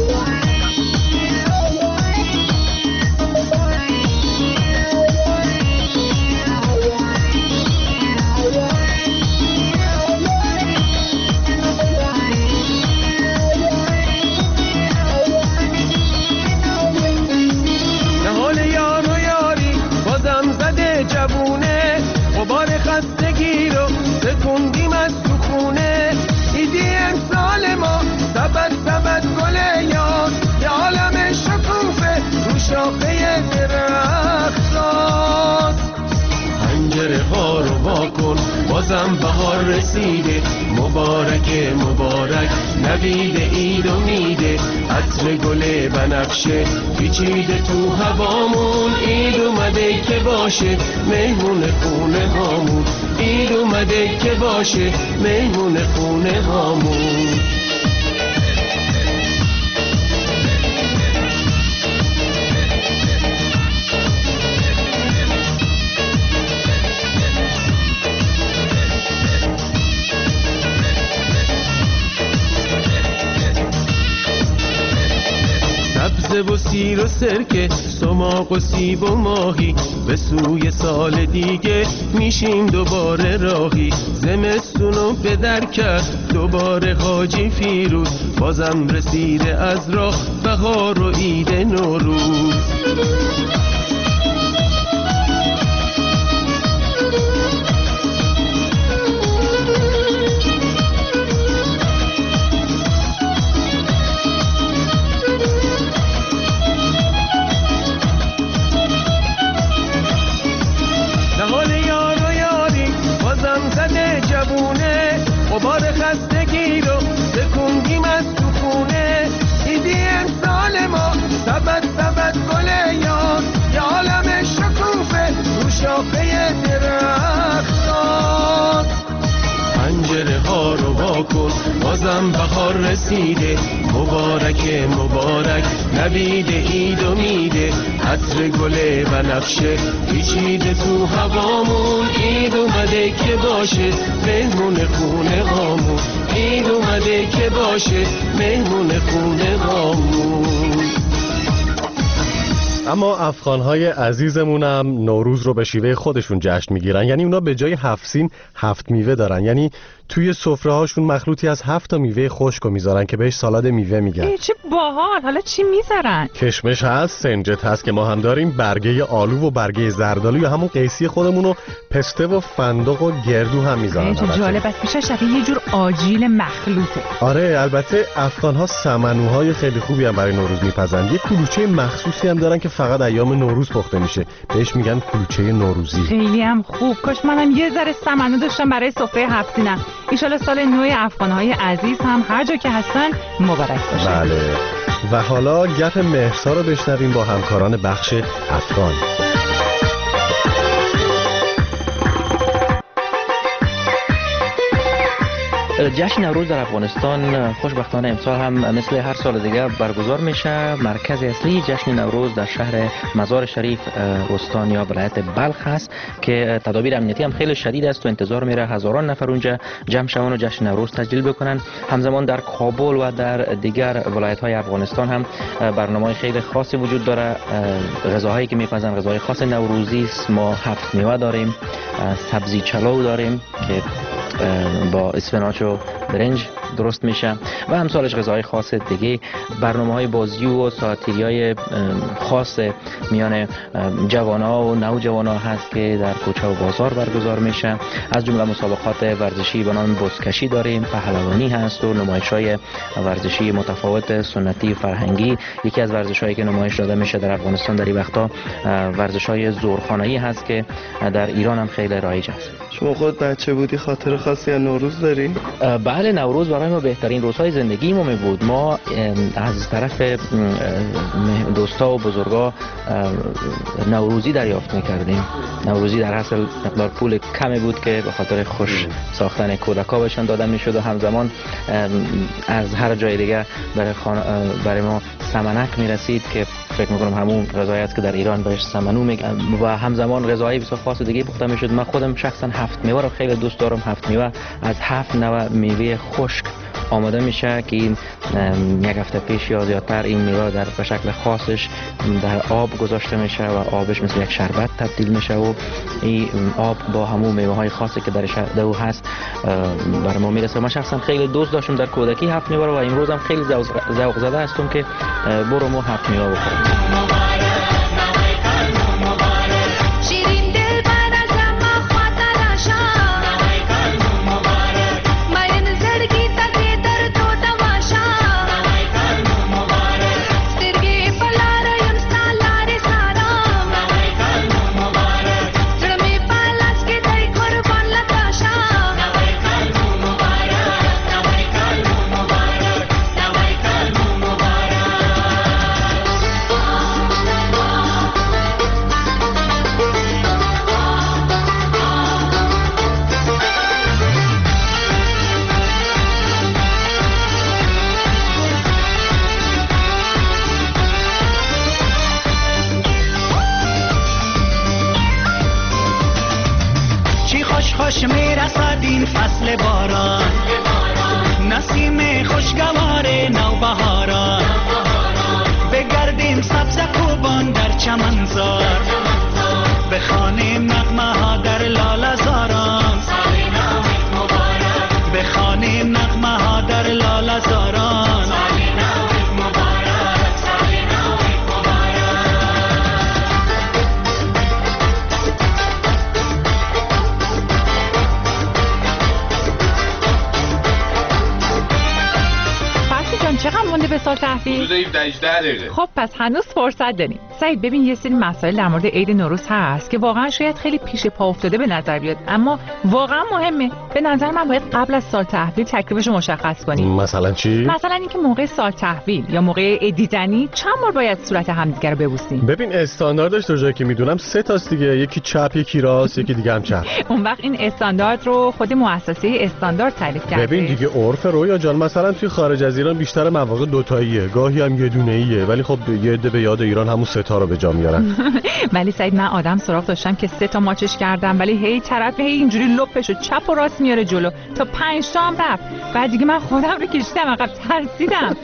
Speaker 13: خستگی رو سکندیم از تو خونه ایدی امسال ما سبت سبت گله یاد یه عالم شکوفه رو شاخه درختاست پنجره ها رو واکن بازم بهار رسیده مبارک مبارک نوید عید و میده عطر گل بنفشه پیچیده تو هوامون عید اومده که باشه مهمون خونه هامون عید اومده که باشه مهمون خونه هامون سبز و سیر و سرکه سماق و سیب و ماهی به سوی سال دیگه میشیم دوباره راهی زمستونو به در کرد دوباره حاجی فیروز بازم رسیده از راه بهار و عید نوروز غبار خستگی رو سکندیم از تو خونه ایدی امسال ما سبت سبت گله یاد یه عالم شکوفه رو شاخه درختاست پنجره ها رو واکن بازم بهار رسیده مبارک مبارک نوید عید و میده عطر گل بنفشه پیچیده تو هوامون عید اومده که باشه مهمون خونه هامون عید اومده که باشه مهمون خونه هامون
Speaker 8: اما افغان‌های عزیزمون هم نوروز رو به شیوه خودشون جشن میگیرن، یعنی اونا به جای هفت سین هفت میوه دارن، یعنی توی سفره هاشون مخلوطی از هفت تا میوه خشک میذارن که بهش سالاد میوه میگن.
Speaker 6: چه باحال. حالا چی میذارن؟
Speaker 8: کشمش هست، سنجت هست که ما هم داریم، برگه آلو و برگه زردآلو یا همون قیسی خودمونو، پسته و فندق و گردو هم میذارن.
Speaker 6: چه جالب است، میشه شبیه یه جور آجیل مخلوطه.
Speaker 8: آره، البته افغان‌ها سمنوهای خیلی خوبی هم برای نوروز میپزن. یه کلوچه مخصوصی هم دارن که فقط ایام نوروز پخته میشه، بهش میگن کلوچه نوروزی.
Speaker 6: خیلی هم خوب. کاش منم یه ذره سمنو داشتم برای سفره هفت سینم. ان شاءالله سال نو افغان‌های عزیز هم هر جا که هستن مبارک باشه.
Speaker 8: بله. و حالا گپ مهرسا رو بشنویم با همکاران بخش افغان.
Speaker 18: جشن نوروز در افغانستان خوشبختانه امسال هم مثل هر سال دیگه برگزار میشه. مرکز اصلی جشن نوروز در شهر مزار شریف استان یا ولایت بلخ هست که تدابیر امنیتی هم خیلی شدید است و انتظار میره هزاران نفر اونجا جمع شوند و جشن نوروز تجلیل بکنن. همزمان در کابل و در دیگر ولایت های افغانستان هم برنامه‌های خیلی خاصی وجود داره. غذاهایی که میپزن غذاهای خاص نوروزی است. ما هفت میوه داریم، سبزی چلو داریم که با اسفناج و برنج درست میشه و همسالش غذاهای خاص دیگه. برنامه‌های بازی و ساتیریای خاص میان جوانا و نوجوانا هست که در کوچه و بازار برگزار میشه. از جمله مسابقات ورزشی به نام بزکشی داریم، پهلوانی هست و نمایش‌های ورزشی متفاوت سنتی فرهنگی. یکی از ورزش‌هایی که نمایش داده میشه در افغانستان در این وقتا ورزش‌های زورخانه‌ای هست که در ایران هم خیلی رایج است.
Speaker 16: شما خود بچه بودی خاطر خاصی از نوروز داری؟
Speaker 18: بله، نوروز برای ما بهترین روزهای زندگی ما می بود. ما از طرف دوستا و بزرگا نوروزی دریافت میکردیم. نوروزی در اصل مقدار پول کمی بود که به خاطر خوش ساختن کودکا بهشون داده میشد و همزمان از هر جای دیگه برای, خان... برای ما سمنک میرسید که فکر میکنم همون غذایی است که در ایران بهش سمنو میگن و همزمان غذاهای بسیار خاص دیگه پخته میشد. من خودم شخصا هفت میوه رو خیلی دوست دارم. هفت میوه از هفت نوع میوه خشک آماده میشه که این یک هفته پیش یا زیادتر این میوه در به شکل خاصش در آب گذاشته میشه و آبش مثل یک شربت تبدیل میشه و این آب با همون میوه های خاصی که در دو هست بر ما میرسه. من شخصا خیلی دوست داشتم در کودکی هفت میوه رو و امروز هم خیلی ذوق زده هستم که برو ما هفت میوه بخورم.
Speaker 19: خوش میرسد این فصل باران، نسیم خوشگوار نوبهاران، بگردیم سبز کوبان در چمنزار، بخوانیم نغمه ها در لاله زاران، بخوانیم نغمه ها در لاله زاران.
Speaker 6: چقدر مونده به سال تحویل؟
Speaker 9: حدود هفده دقیقه.
Speaker 6: خب پس هنوز فرصت داریم. سعید ببین یه سری مسائل در مورد عید نوروز هست که واقعا شاید خیلی پیش پا افتاده به نظر بیاد، اما واقعا مهمه. به نظر من باید قبل از سال تحویل تکلیفش رو مشخص کنیم.
Speaker 8: مثلا چی؟
Speaker 6: مثلا اینکه موقع سال تحویل یا موقع عید دیدنی چند بار باید صورت همدیگه رو ببوسیم.
Speaker 8: ببین استانداردش تا جایی که میدونم سه تاست دیگه، یکی چپ یکی راست یکی دیگه هم چپ.
Speaker 6: اون وقت این استاندارد رو خود مؤسسه استاندارد تعریف کرده.
Speaker 8: ببین دیگه عرف رویا جان، مثلا توی خارج از ایران بیشتر مواقع دو تاییه، گاهی هم یه دونه ایه، ولی خب یه عده به یاد ایران همون سه تا رو به جا میارن.
Speaker 6: ولی سعید من آدم سراغ داشتم که سه تا ماچش کردم، ولی هی طرف هی اینجوری لپشو چپ و راست میاره جلو تا پنج تا هم رفت. بعد دیگه من خودم رو کشیدم عقب، ترسیدم.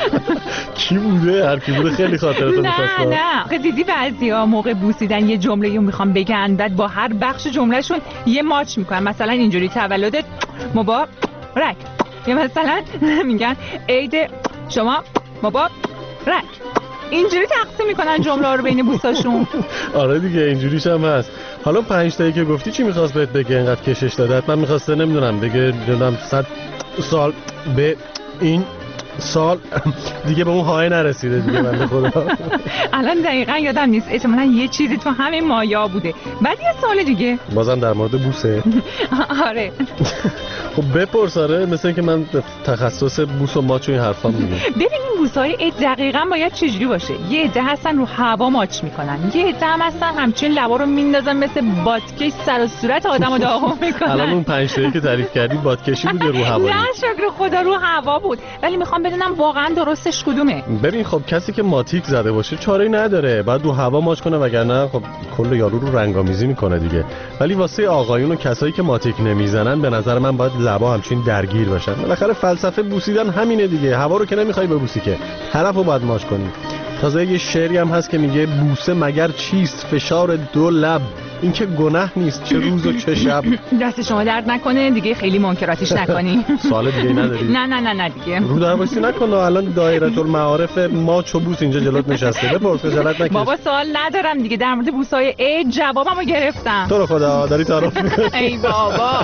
Speaker 8: کی بوده؟ هر کی بوده خیلی خاطراتو می‌خواست.
Speaker 6: نه نه دیدی بعضیا موقع بوسیدن یه جمله رو میخوام بگن، بعد با هر بخش جملهشون یه ماچ میکنن. مثلا اینجوری تولدت مبارک، یا مثلا میگن عید شما مبارک، اینجوری تقسیم میکنن جمله رو بین بوساشون.
Speaker 8: آره دیگه اینجوریش هم هست. حالا پنج تایی که گفتی چی میخواست بهت بگه اینقدر کشش دادت؟ من میخواسته نمیدونم بگه نمیدونم صد سال به این سال دیگه به اون های نرسیده دیگه بنده خدا.
Speaker 6: الان دقیقا یادم نیست، احتمالاً یه چیزی تو همین مایا بوده. بعد یه سوال دیگه
Speaker 8: بازم در مورد بوسه.
Speaker 6: آره
Speaker 8: خب بپرس. آره مثل اینکه من تخصص بوس و ماچ و این حرفام دیگه.
Speaker 6: ببین این بوسای عید دقیقاً باید چجوری باشه؟ یه عده هستن رو هوا ماچ میکنن، یه عده هم هستن همچین لبا رو میندازن مثل بادکش سر و صورت آدمو داغون میکنن.
Speaker 8: الان اون پنج تایی که تعریف کردی بادکشی بوده رو هوا؟
Speaker 6: نه شکر خدا رو هوا بود، ولی میخوام بدونم واقعا درستش کدومه.
Speaker 8: ببین خب کسی که ماتیک زده باشه چاره‌ای نداره، بعد رو هوا ماچ کنه، وگرنه خب کل یارو رو رنگامیزی میکنه دیگه. ولی واسه آقایون و کسایی که ماتیک نمیزنن به نظر من باید لبا همچین درگیر باشن. بالاخره فلسفه بوسیدن همینه دیگه. هوا رو که نمیخوای ببوسی که، طرفو باید ماچ کنی. تازه یه شعری هم هست که میگه بوسه مگر چیست فشار دو لب، این که گناه نیست چه روز و چه شب.
Speaker 6: دست شما درد نکنه دیگه، خیلی منکراتش نکنی.
Speaker 8: سوال دیگه نداری؟
Speaker 6: نه نه نه نه دیگه.
Speaker 8: رو در وایسی نکن، الان دایره المعارف ما چوبوس اینجا جلوت نشسته. بپرس خجالت نکش.
Speaker 6: بابا سوال ندارم دیگه، در مورد بوسای عید جوابمو گرفتم.
Speaker 8: تو رو خدا داری تعارف می‌کنی.
Speaker 6: ای بابا.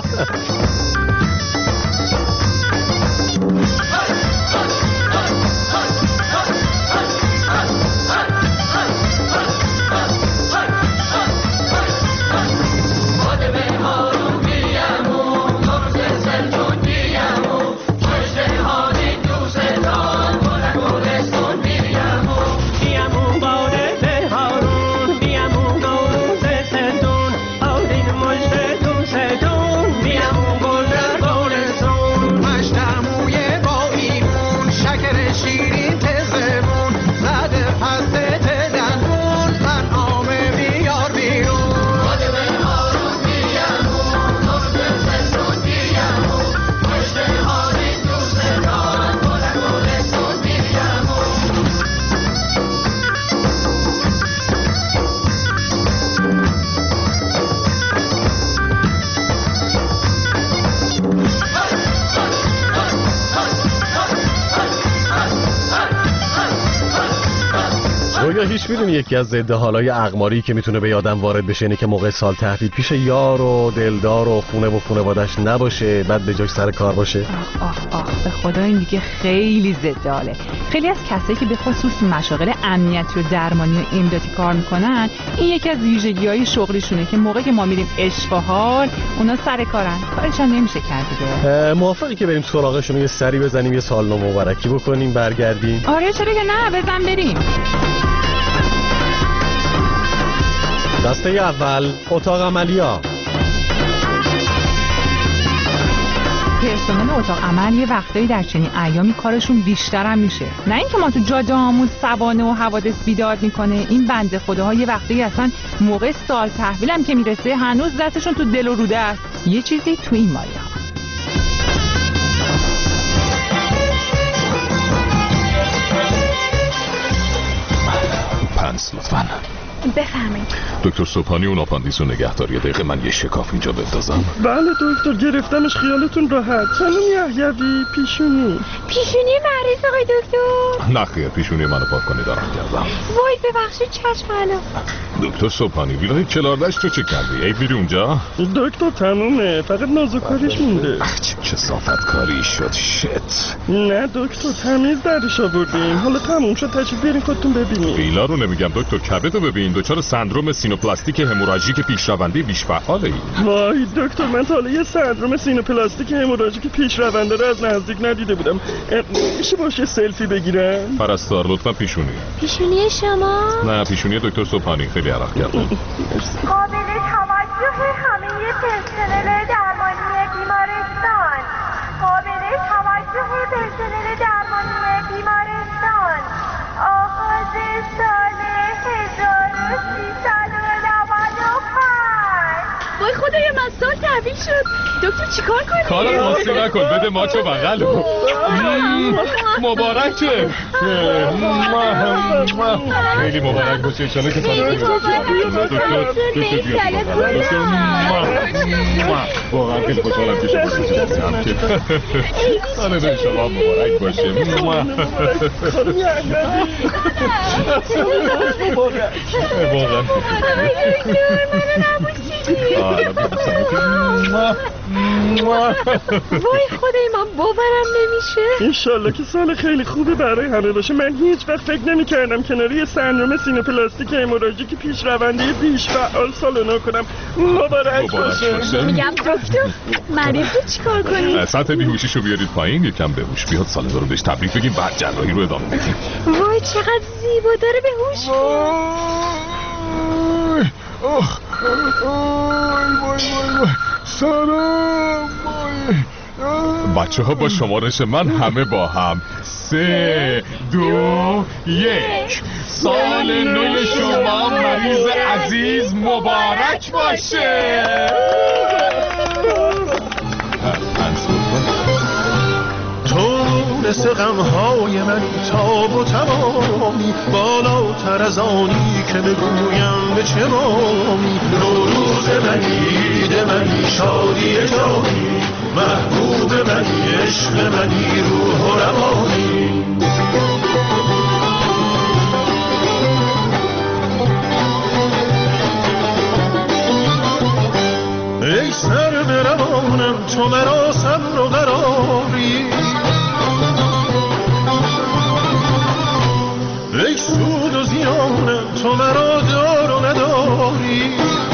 Speaker 8: یا هیچ میدونی یکی از ضد حالای اقماری که میتونه به یادم وارد بشه اینه که موقع سال تحویل پیش یار و دلدار و خونه و خونوادش نباشه، بعد به جاش سر کار باشه.
Speaker 6: آخ آخ آخ به خدا این دیگه خیلی ضد حاله. خیلی از کسایی که به خصوص مشاغل امنیتی و درمانی و امدادی کار میکنن، این یکی از ویژگی‌های شغلیشونه که موقعی که ما میریم عشق و حال اونا سر کارن، کارشون نمیشه کرد دیگه.
Speaker 8: موافقی که بریم سراغشون یه سری بزنیم، یه سال نو مبارکی بکنیم برگردیم؟
Speaker 6: آره چرا که نه، بزن بریم.
Speaker 8: دسته اول اتاق عملیا.
Speaker 6: پرسنل اتاق عمل یه وقتایی در چنین ایامی کارشون بیشتر هم میشه، نه اینکه ما تو جاده هامون سوانه و حوادث بیدار میکنه. این بنده خداها یه وقتایی اصلا موقع سال تحویلم که میرسه هنوز دستشون تو دل و روده است. یه چیزی تو این مایه ها.
Speaker 20: پنس لطفاً.
Speaker 5: بفرمایید.
Speaker 20: دکتر صبحانی اون آپاندیس و نگهدار، یه دقیقه من یه شکاف اینجا بندازم.
Speaker 16: بله دکتر گرفتمش، خیالتون راحت. خانم یحیوی پیشونی
Speaker 15: پیشونی مریض آقای دکتر؟
Speaker 20: نه خیر، پیشونی منو پاک کنی دارم کردم.
Speaker 15: وای ببخشید چشم الان.
Speaker 20: دکتر صبحانی ویلای کلاردش تو چه کردی؟ عیب میری اونجا؟
Speaker 16: دکتر تمومه، فقط نازوکاریش مونده.
Speaker 20: چه کثافت کاری شد. شت.
Speaker 16: نه دکتر تمیز درش آوردیم، حالا تموم شد، تشریف بیارین خودتون ببینید.
Speaker 20: ویلا رو نمیگم دکتر، کبدو ببین، دچار سندروم سینوپلاستیک هموراژیک پیشرونده بیش فعاله ای.
Speaker 16: وای دکتر من تا حالا یه سندروم سینوپلاستیک هموراژیک پیشرونده رو از نزدیک ندیده بودم. میشه باشه سلفی بگیرم؟
Speaker 20: پرستار لطفا پیشونی.
Speaker 15: پیشونی شما؟
Speaker 20: نه پیشونی دکتر صبحانی، خیلی عرق کردم.
Speaker 15: قابل توجه همه پرسنل درمانی بیمارستان. قابل توجه پرسنل درمانی بیمارستان. آغاز سال هزار و سیصد و نود و پنج.
Speaker 5: وای خدای من سال تحویل شد. دکتر چیکار کنیم؟
Speaker 20: کارم واسه نکن، بده ماچو بغلو. مبارکه. خیلی مبارک باشه انشالله که سال خوبی باشه. دکتر دکتر واقعا خیلی خوشحالم که شما باشید. سال نو شما مبارک باشه. واقعا
Speaker 5: وای خدای من باورم نمیشه.
Speaker 16: انشالله که سال خیلی خوبه برای همه باشه. من هیچ وقت فکر نمی کردم کناری یه سندروم سینوپلاستیک هموراژیک پیشرونده بیش فعال سال نو کنم. مبارک باشه.
Speaker 5: میگم دکتر مریض رو چیکار کنیم؟
Speaker 20: سطح بیهوشیشو بیارید پایین، یکم بهوش بیاد، سال نو رو بهش تبریک بگیم، بعد جراحی رو ادامه بدیم.
Speaker 5: وای چقدر زیبا داره بهوش.
Speaker 20: اوه وای وای وای سلام. بچه ها با شمارش من همه با هم. سه دو یک. سال نو شما مریض عزیز مبارک باشه.
Speaker 12: تو مونس غمهای منی تاب و تمامی، بالاتر از آنی که بگویم به چه بامی. نوروز منی، عید منی، شادی جانی، محبوب منی، عشق منی، روح و روانی. ای سر به روانم تو مرا صبر و قراری، ای سود و زیانم تو مرا دار و نداری.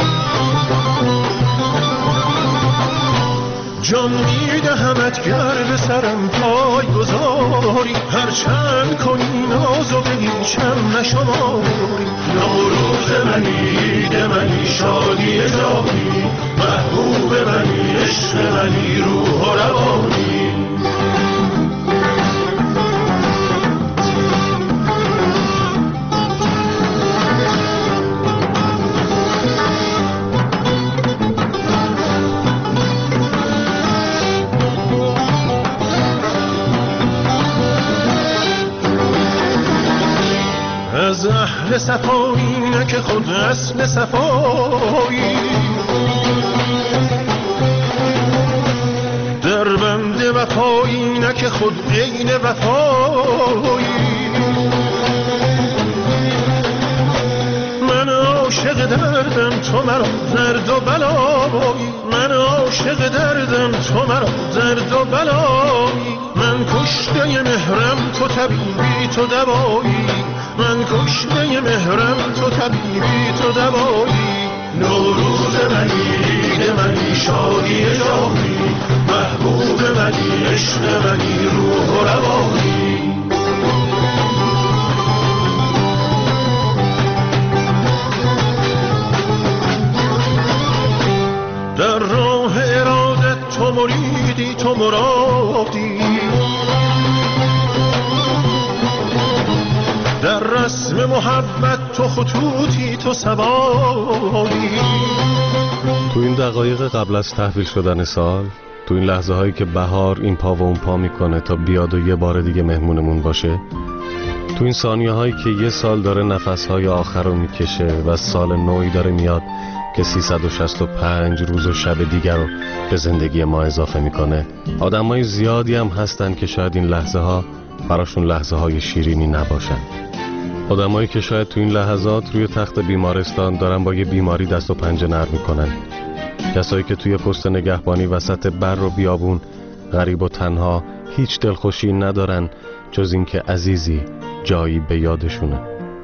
Speaker 12: جان میدهمت گر به سرم پای گذاری، هر چند کنی ناز و بگیچم نشماری. نوروز منی، عید منی، شادی جانی، محبوب منی، عشق منی، روح و روانی. از اهل صفایی نه که خود اصل صفایی، در بند وفایی نه که خود عین وفایی. من عاشق دردم تو مرا درد و بلایی، من عاشق دردم تو مرا درد و بلایی. من کشته مهرم تو طبیبی تو دوایی، من کشته مهرم تو طبیبی تو دوایی. نوروز منی، عید منی، شادی جانی، محبوب منی، عشق منی، روح و روانی. در راه ارادت تو مریدی تو مرادی، در رسم محبت تو خطوطی تو سواری.
Speaker 8: تو این دقایق قبل از تحویل شدن سال، تو این لحظه هایی که بهار این پا و اون پا میکنه تا بیاد و یه بار دیگه مهمونمون باشه، تو این ثانیه هایی که یه سال داره نفس های آخر رو میکشه و سال نوی داره میاد که سیصد و شصت و پنج روز و شب دیگر رو به زندگی ما اضافه میکنه، آدم های زیادی هم هستن که شاید این لحظه ها براشون لحظه های شیرینی نباشن. آدمایی که شاید تو این لحظات روی تخت بیمارستان دارن با یه بیماری دست و پنجه نرم میکنن. کسایی که توی پست نگهبانی وسط بر و بیابون غریب و تنها هیچ دلخوشی ندارن جز این که عزیزی جایی به یادشونه.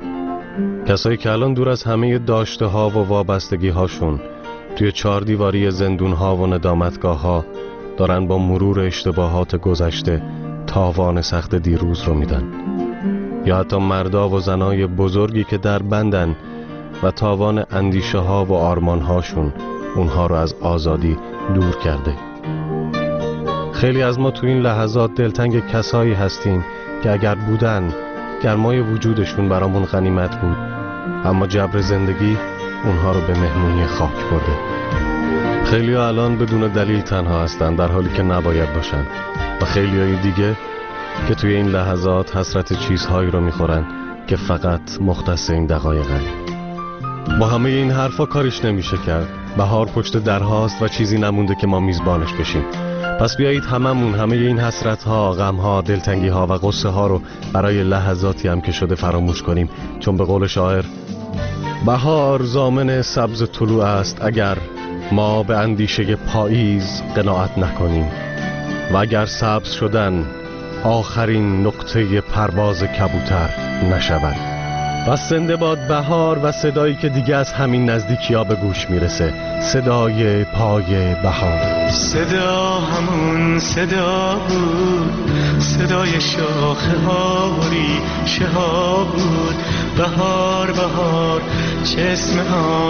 Speaker 8: کسایی که الان دور از همه داشته ها و وابستگی هاشون توی چهار دیواری زندون ها و ندامتگاه ها دارن با مرور اشتباهات گذشته تاوان سخت دیروز رو میدن. یا حتی مردا و زنای بزرگی که در بندن و تاوان اندیشه ها و آرمان هاشون اونها رو از آزادی دور کرده. خیلی از ما تو این لحظات دلتنگ کسایی هستیم که اگر بودن گرمای وجودشون برامون غنیمت بود، اما جبر زندگی اونها رو به مهمونی خاک برده. خیلی ها الان بدون دلیل تنها هستن در حالی که نباید باشن و خیلی های دیگه که توی این لحظات حسرت چیزهایی رو میخورن که فقط مختص این دقایقن. با همه این حرفا کارش نمیشه کرد. بهار پشت درهاست و چیزی نمونده که ما میزبانش بشیم. پس بیایید هممون همه این حسرت‌ها، غم‌ها، دلتنگی‌ها و غصه‌ها رو برای لحظاتی هم که شده فراموش کنیم، چون به قول شاعر بهار ضامن سبز طلوع است اگر ما به اندیشه پاییز قناعت نکنیم و اگر سبز شدن آخرین نقطه پرواز کبوتر نشود. پس زنده باد بهار و صدایی که دیگه از همین نزدیکی ها به گوش میرسه، صدای پای بهار.
Speaker 19: صدا همون صدا بود، صدای شاخه ها ریشه ها بود. بهار بهار چه اسم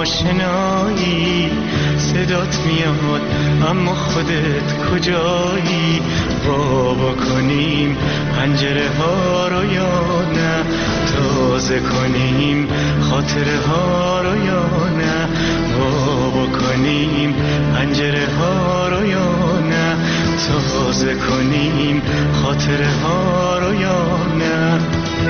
Speaker 19: آشنایی، صدات میاد اما خودت کجایی؟ وا بکنیم پنجره ها رو یا نه، تازه کنیم خاطره ها رو یا نه، وا بکنیم پنجره ها رو یا نه، تازه کنیم خاطره ها رو یا نه.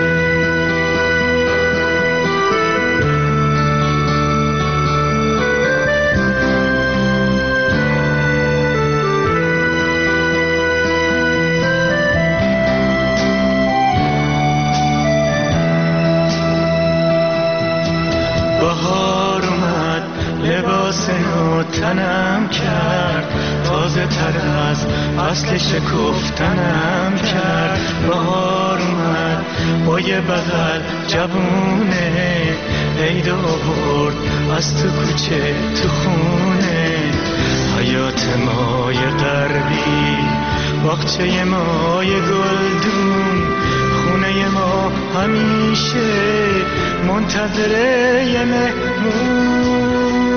Speaker 19: بهار اومد لباس نو تنم کرد، تازه تر از اصل شکفتنم کرد. بهار اومد با یه بغل جوونه، عید آورد از تو کوچه تو خونه. حیات مای غربی، باغچه مای گلدون، خونه ما همیشه منتظره یه مهمون.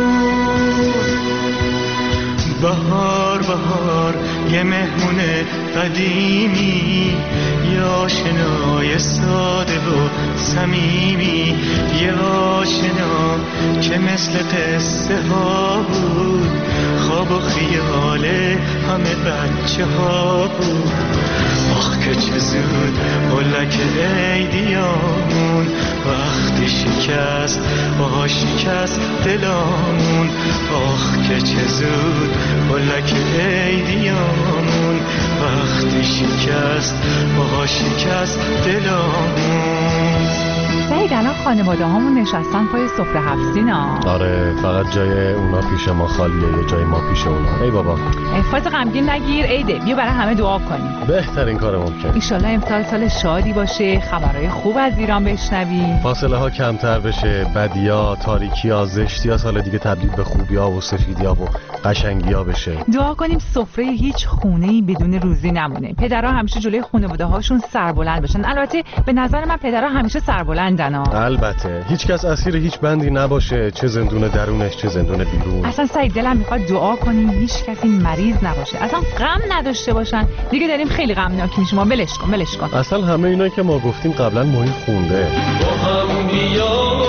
Speaker 19: بهار بهار یه مهمون قدیمی، یه آشنای ساده و صمیمی، یه آشنا که مثل قصه ها بود، خواب و خیال همه بچه ها بود. آخ که چه زود قلک عیدیامون، وقتی شکست با شکست دلامون. آخ که چه زود قلک عیدیامون، وقتی شکست با شکست دلامون.
Speaker 6: سعید الان خانواده هامون نشستن پای سفره هفت سینا.
Speaker 8: آره فقط جای اونا پیش ما خالیه، یه جای ما پیش اونا. ای بابا
Speaker 6: فاز غمگین نگیر، عیده بیا برای همه دعا کنیم.
Speaker 8: بهترین کار ممکن.
Speaker 6: ایشالله امسال سال شادی باشه، خبرهای خوب از ایران بشنویم،
Speaker 8: فاصله ها کمتر بشه، بدیا، تاریکیا، زشتیا سال دیگه تبدیل به خوبیا و سفیدیا و قشنگیا بشه.
Speaker 6: دعا کنیم سفره هیچ خونه‌ای بدون روزی نمونه. پدرها همیشه جلوی خانواده هاشون سربلند باشن. البته به نظر من پدرها همیشه سربلندن.
Speaker 8: البته هیچ کس اسیر هیچ بندی نباشه، چه زندون درونش چه زندون بیرون.
Speaker 6: اصلا سعید دلم میخواد دعا کنیم هیچ کسی مریض نباشه، اصلا غم نداشته باشن. دیگه داریم خیلی غمناک میشیم، ما ولش کن ولش کن.
Speaker 8: اصلا همه اینا که ما گفتیم قبلا ماهی خونده.
Speaker 19: با هم بیا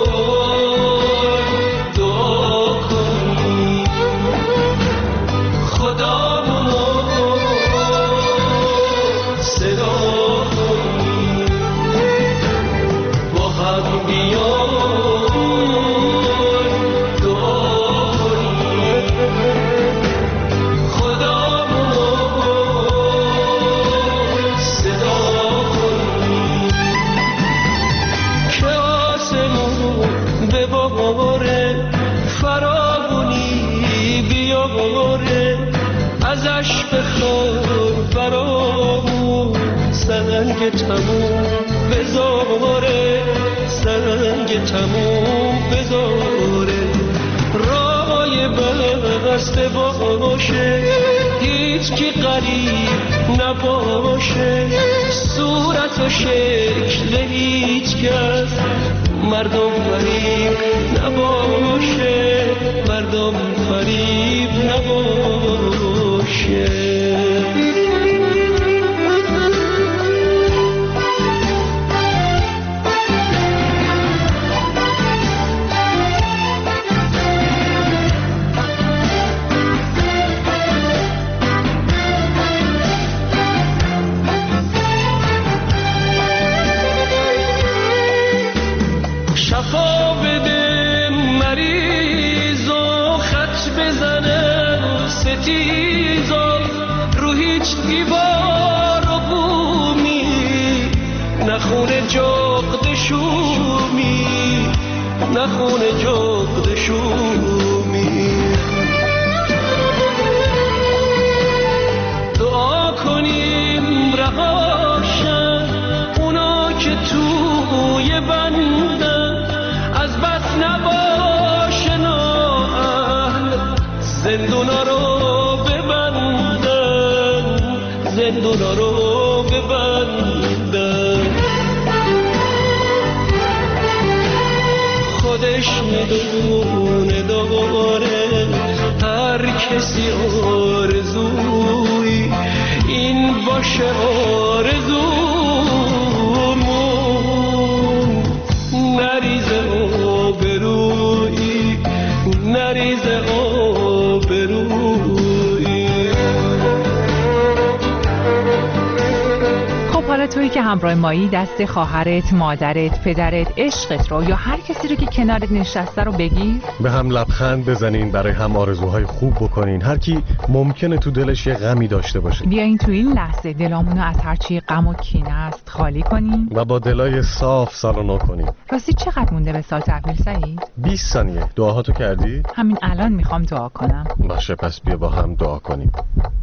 Speaker 19: دعا کنیم خدا صدا کنیم. با هم بیا دعا کنیم خدا صدا کنیم که آسمون بباره، فراغونی بیاره، ازش بخوای برامون سنگ تموم بذاره، سنگ تموم بذاره. رای بسته باشه، هیچ کی غریب نباشه، صورت و شکل هیچ کس مردم غریب نباشه، مردم غریب نباشه. شفا بده مریض و خط بزنه ستیز و رو هیچ دیوار و بومی، نخونه جغد شومی، نخونه جغد شومی. دعا کنیم رهاشن اونا که توی بندن، از بس نباشه نااهل زندونا رو ببندن، زندونا رو ببندن. خودش میدونه داره هر کسی آرزوی این باشه آرزومون، نریزه آبرویی، نریزه آبرویی.
Speaker 6: حالا تویی که همراه مایی دست خواهرت، مادرت، پدرت، عشقت رو یا هر کسی رو که کنارت نشسته رو بگیر،
Speaker 8: به هم لبخند بزنین، برای هم آرزوهای خوب بکنین. هر کی ممکنه تو دلش یه غمی داشته باشه.
Speaker 6: بیاین تو این لحظه دلامونو از هرچی غم و کینه است خالی کنیم
Speaker 8: و با دلای صاف سال نو کنیم.
Speaker 6: راستی چقدر مونده به سال تحویل سعید؟
Speaker 8: بیست ثانیه. دعاهاتو کردی؟
Speaker 6: همین الان میخوام دعا کنم.
Speaker 8: باشه پس بیا با هم دعا کنیم.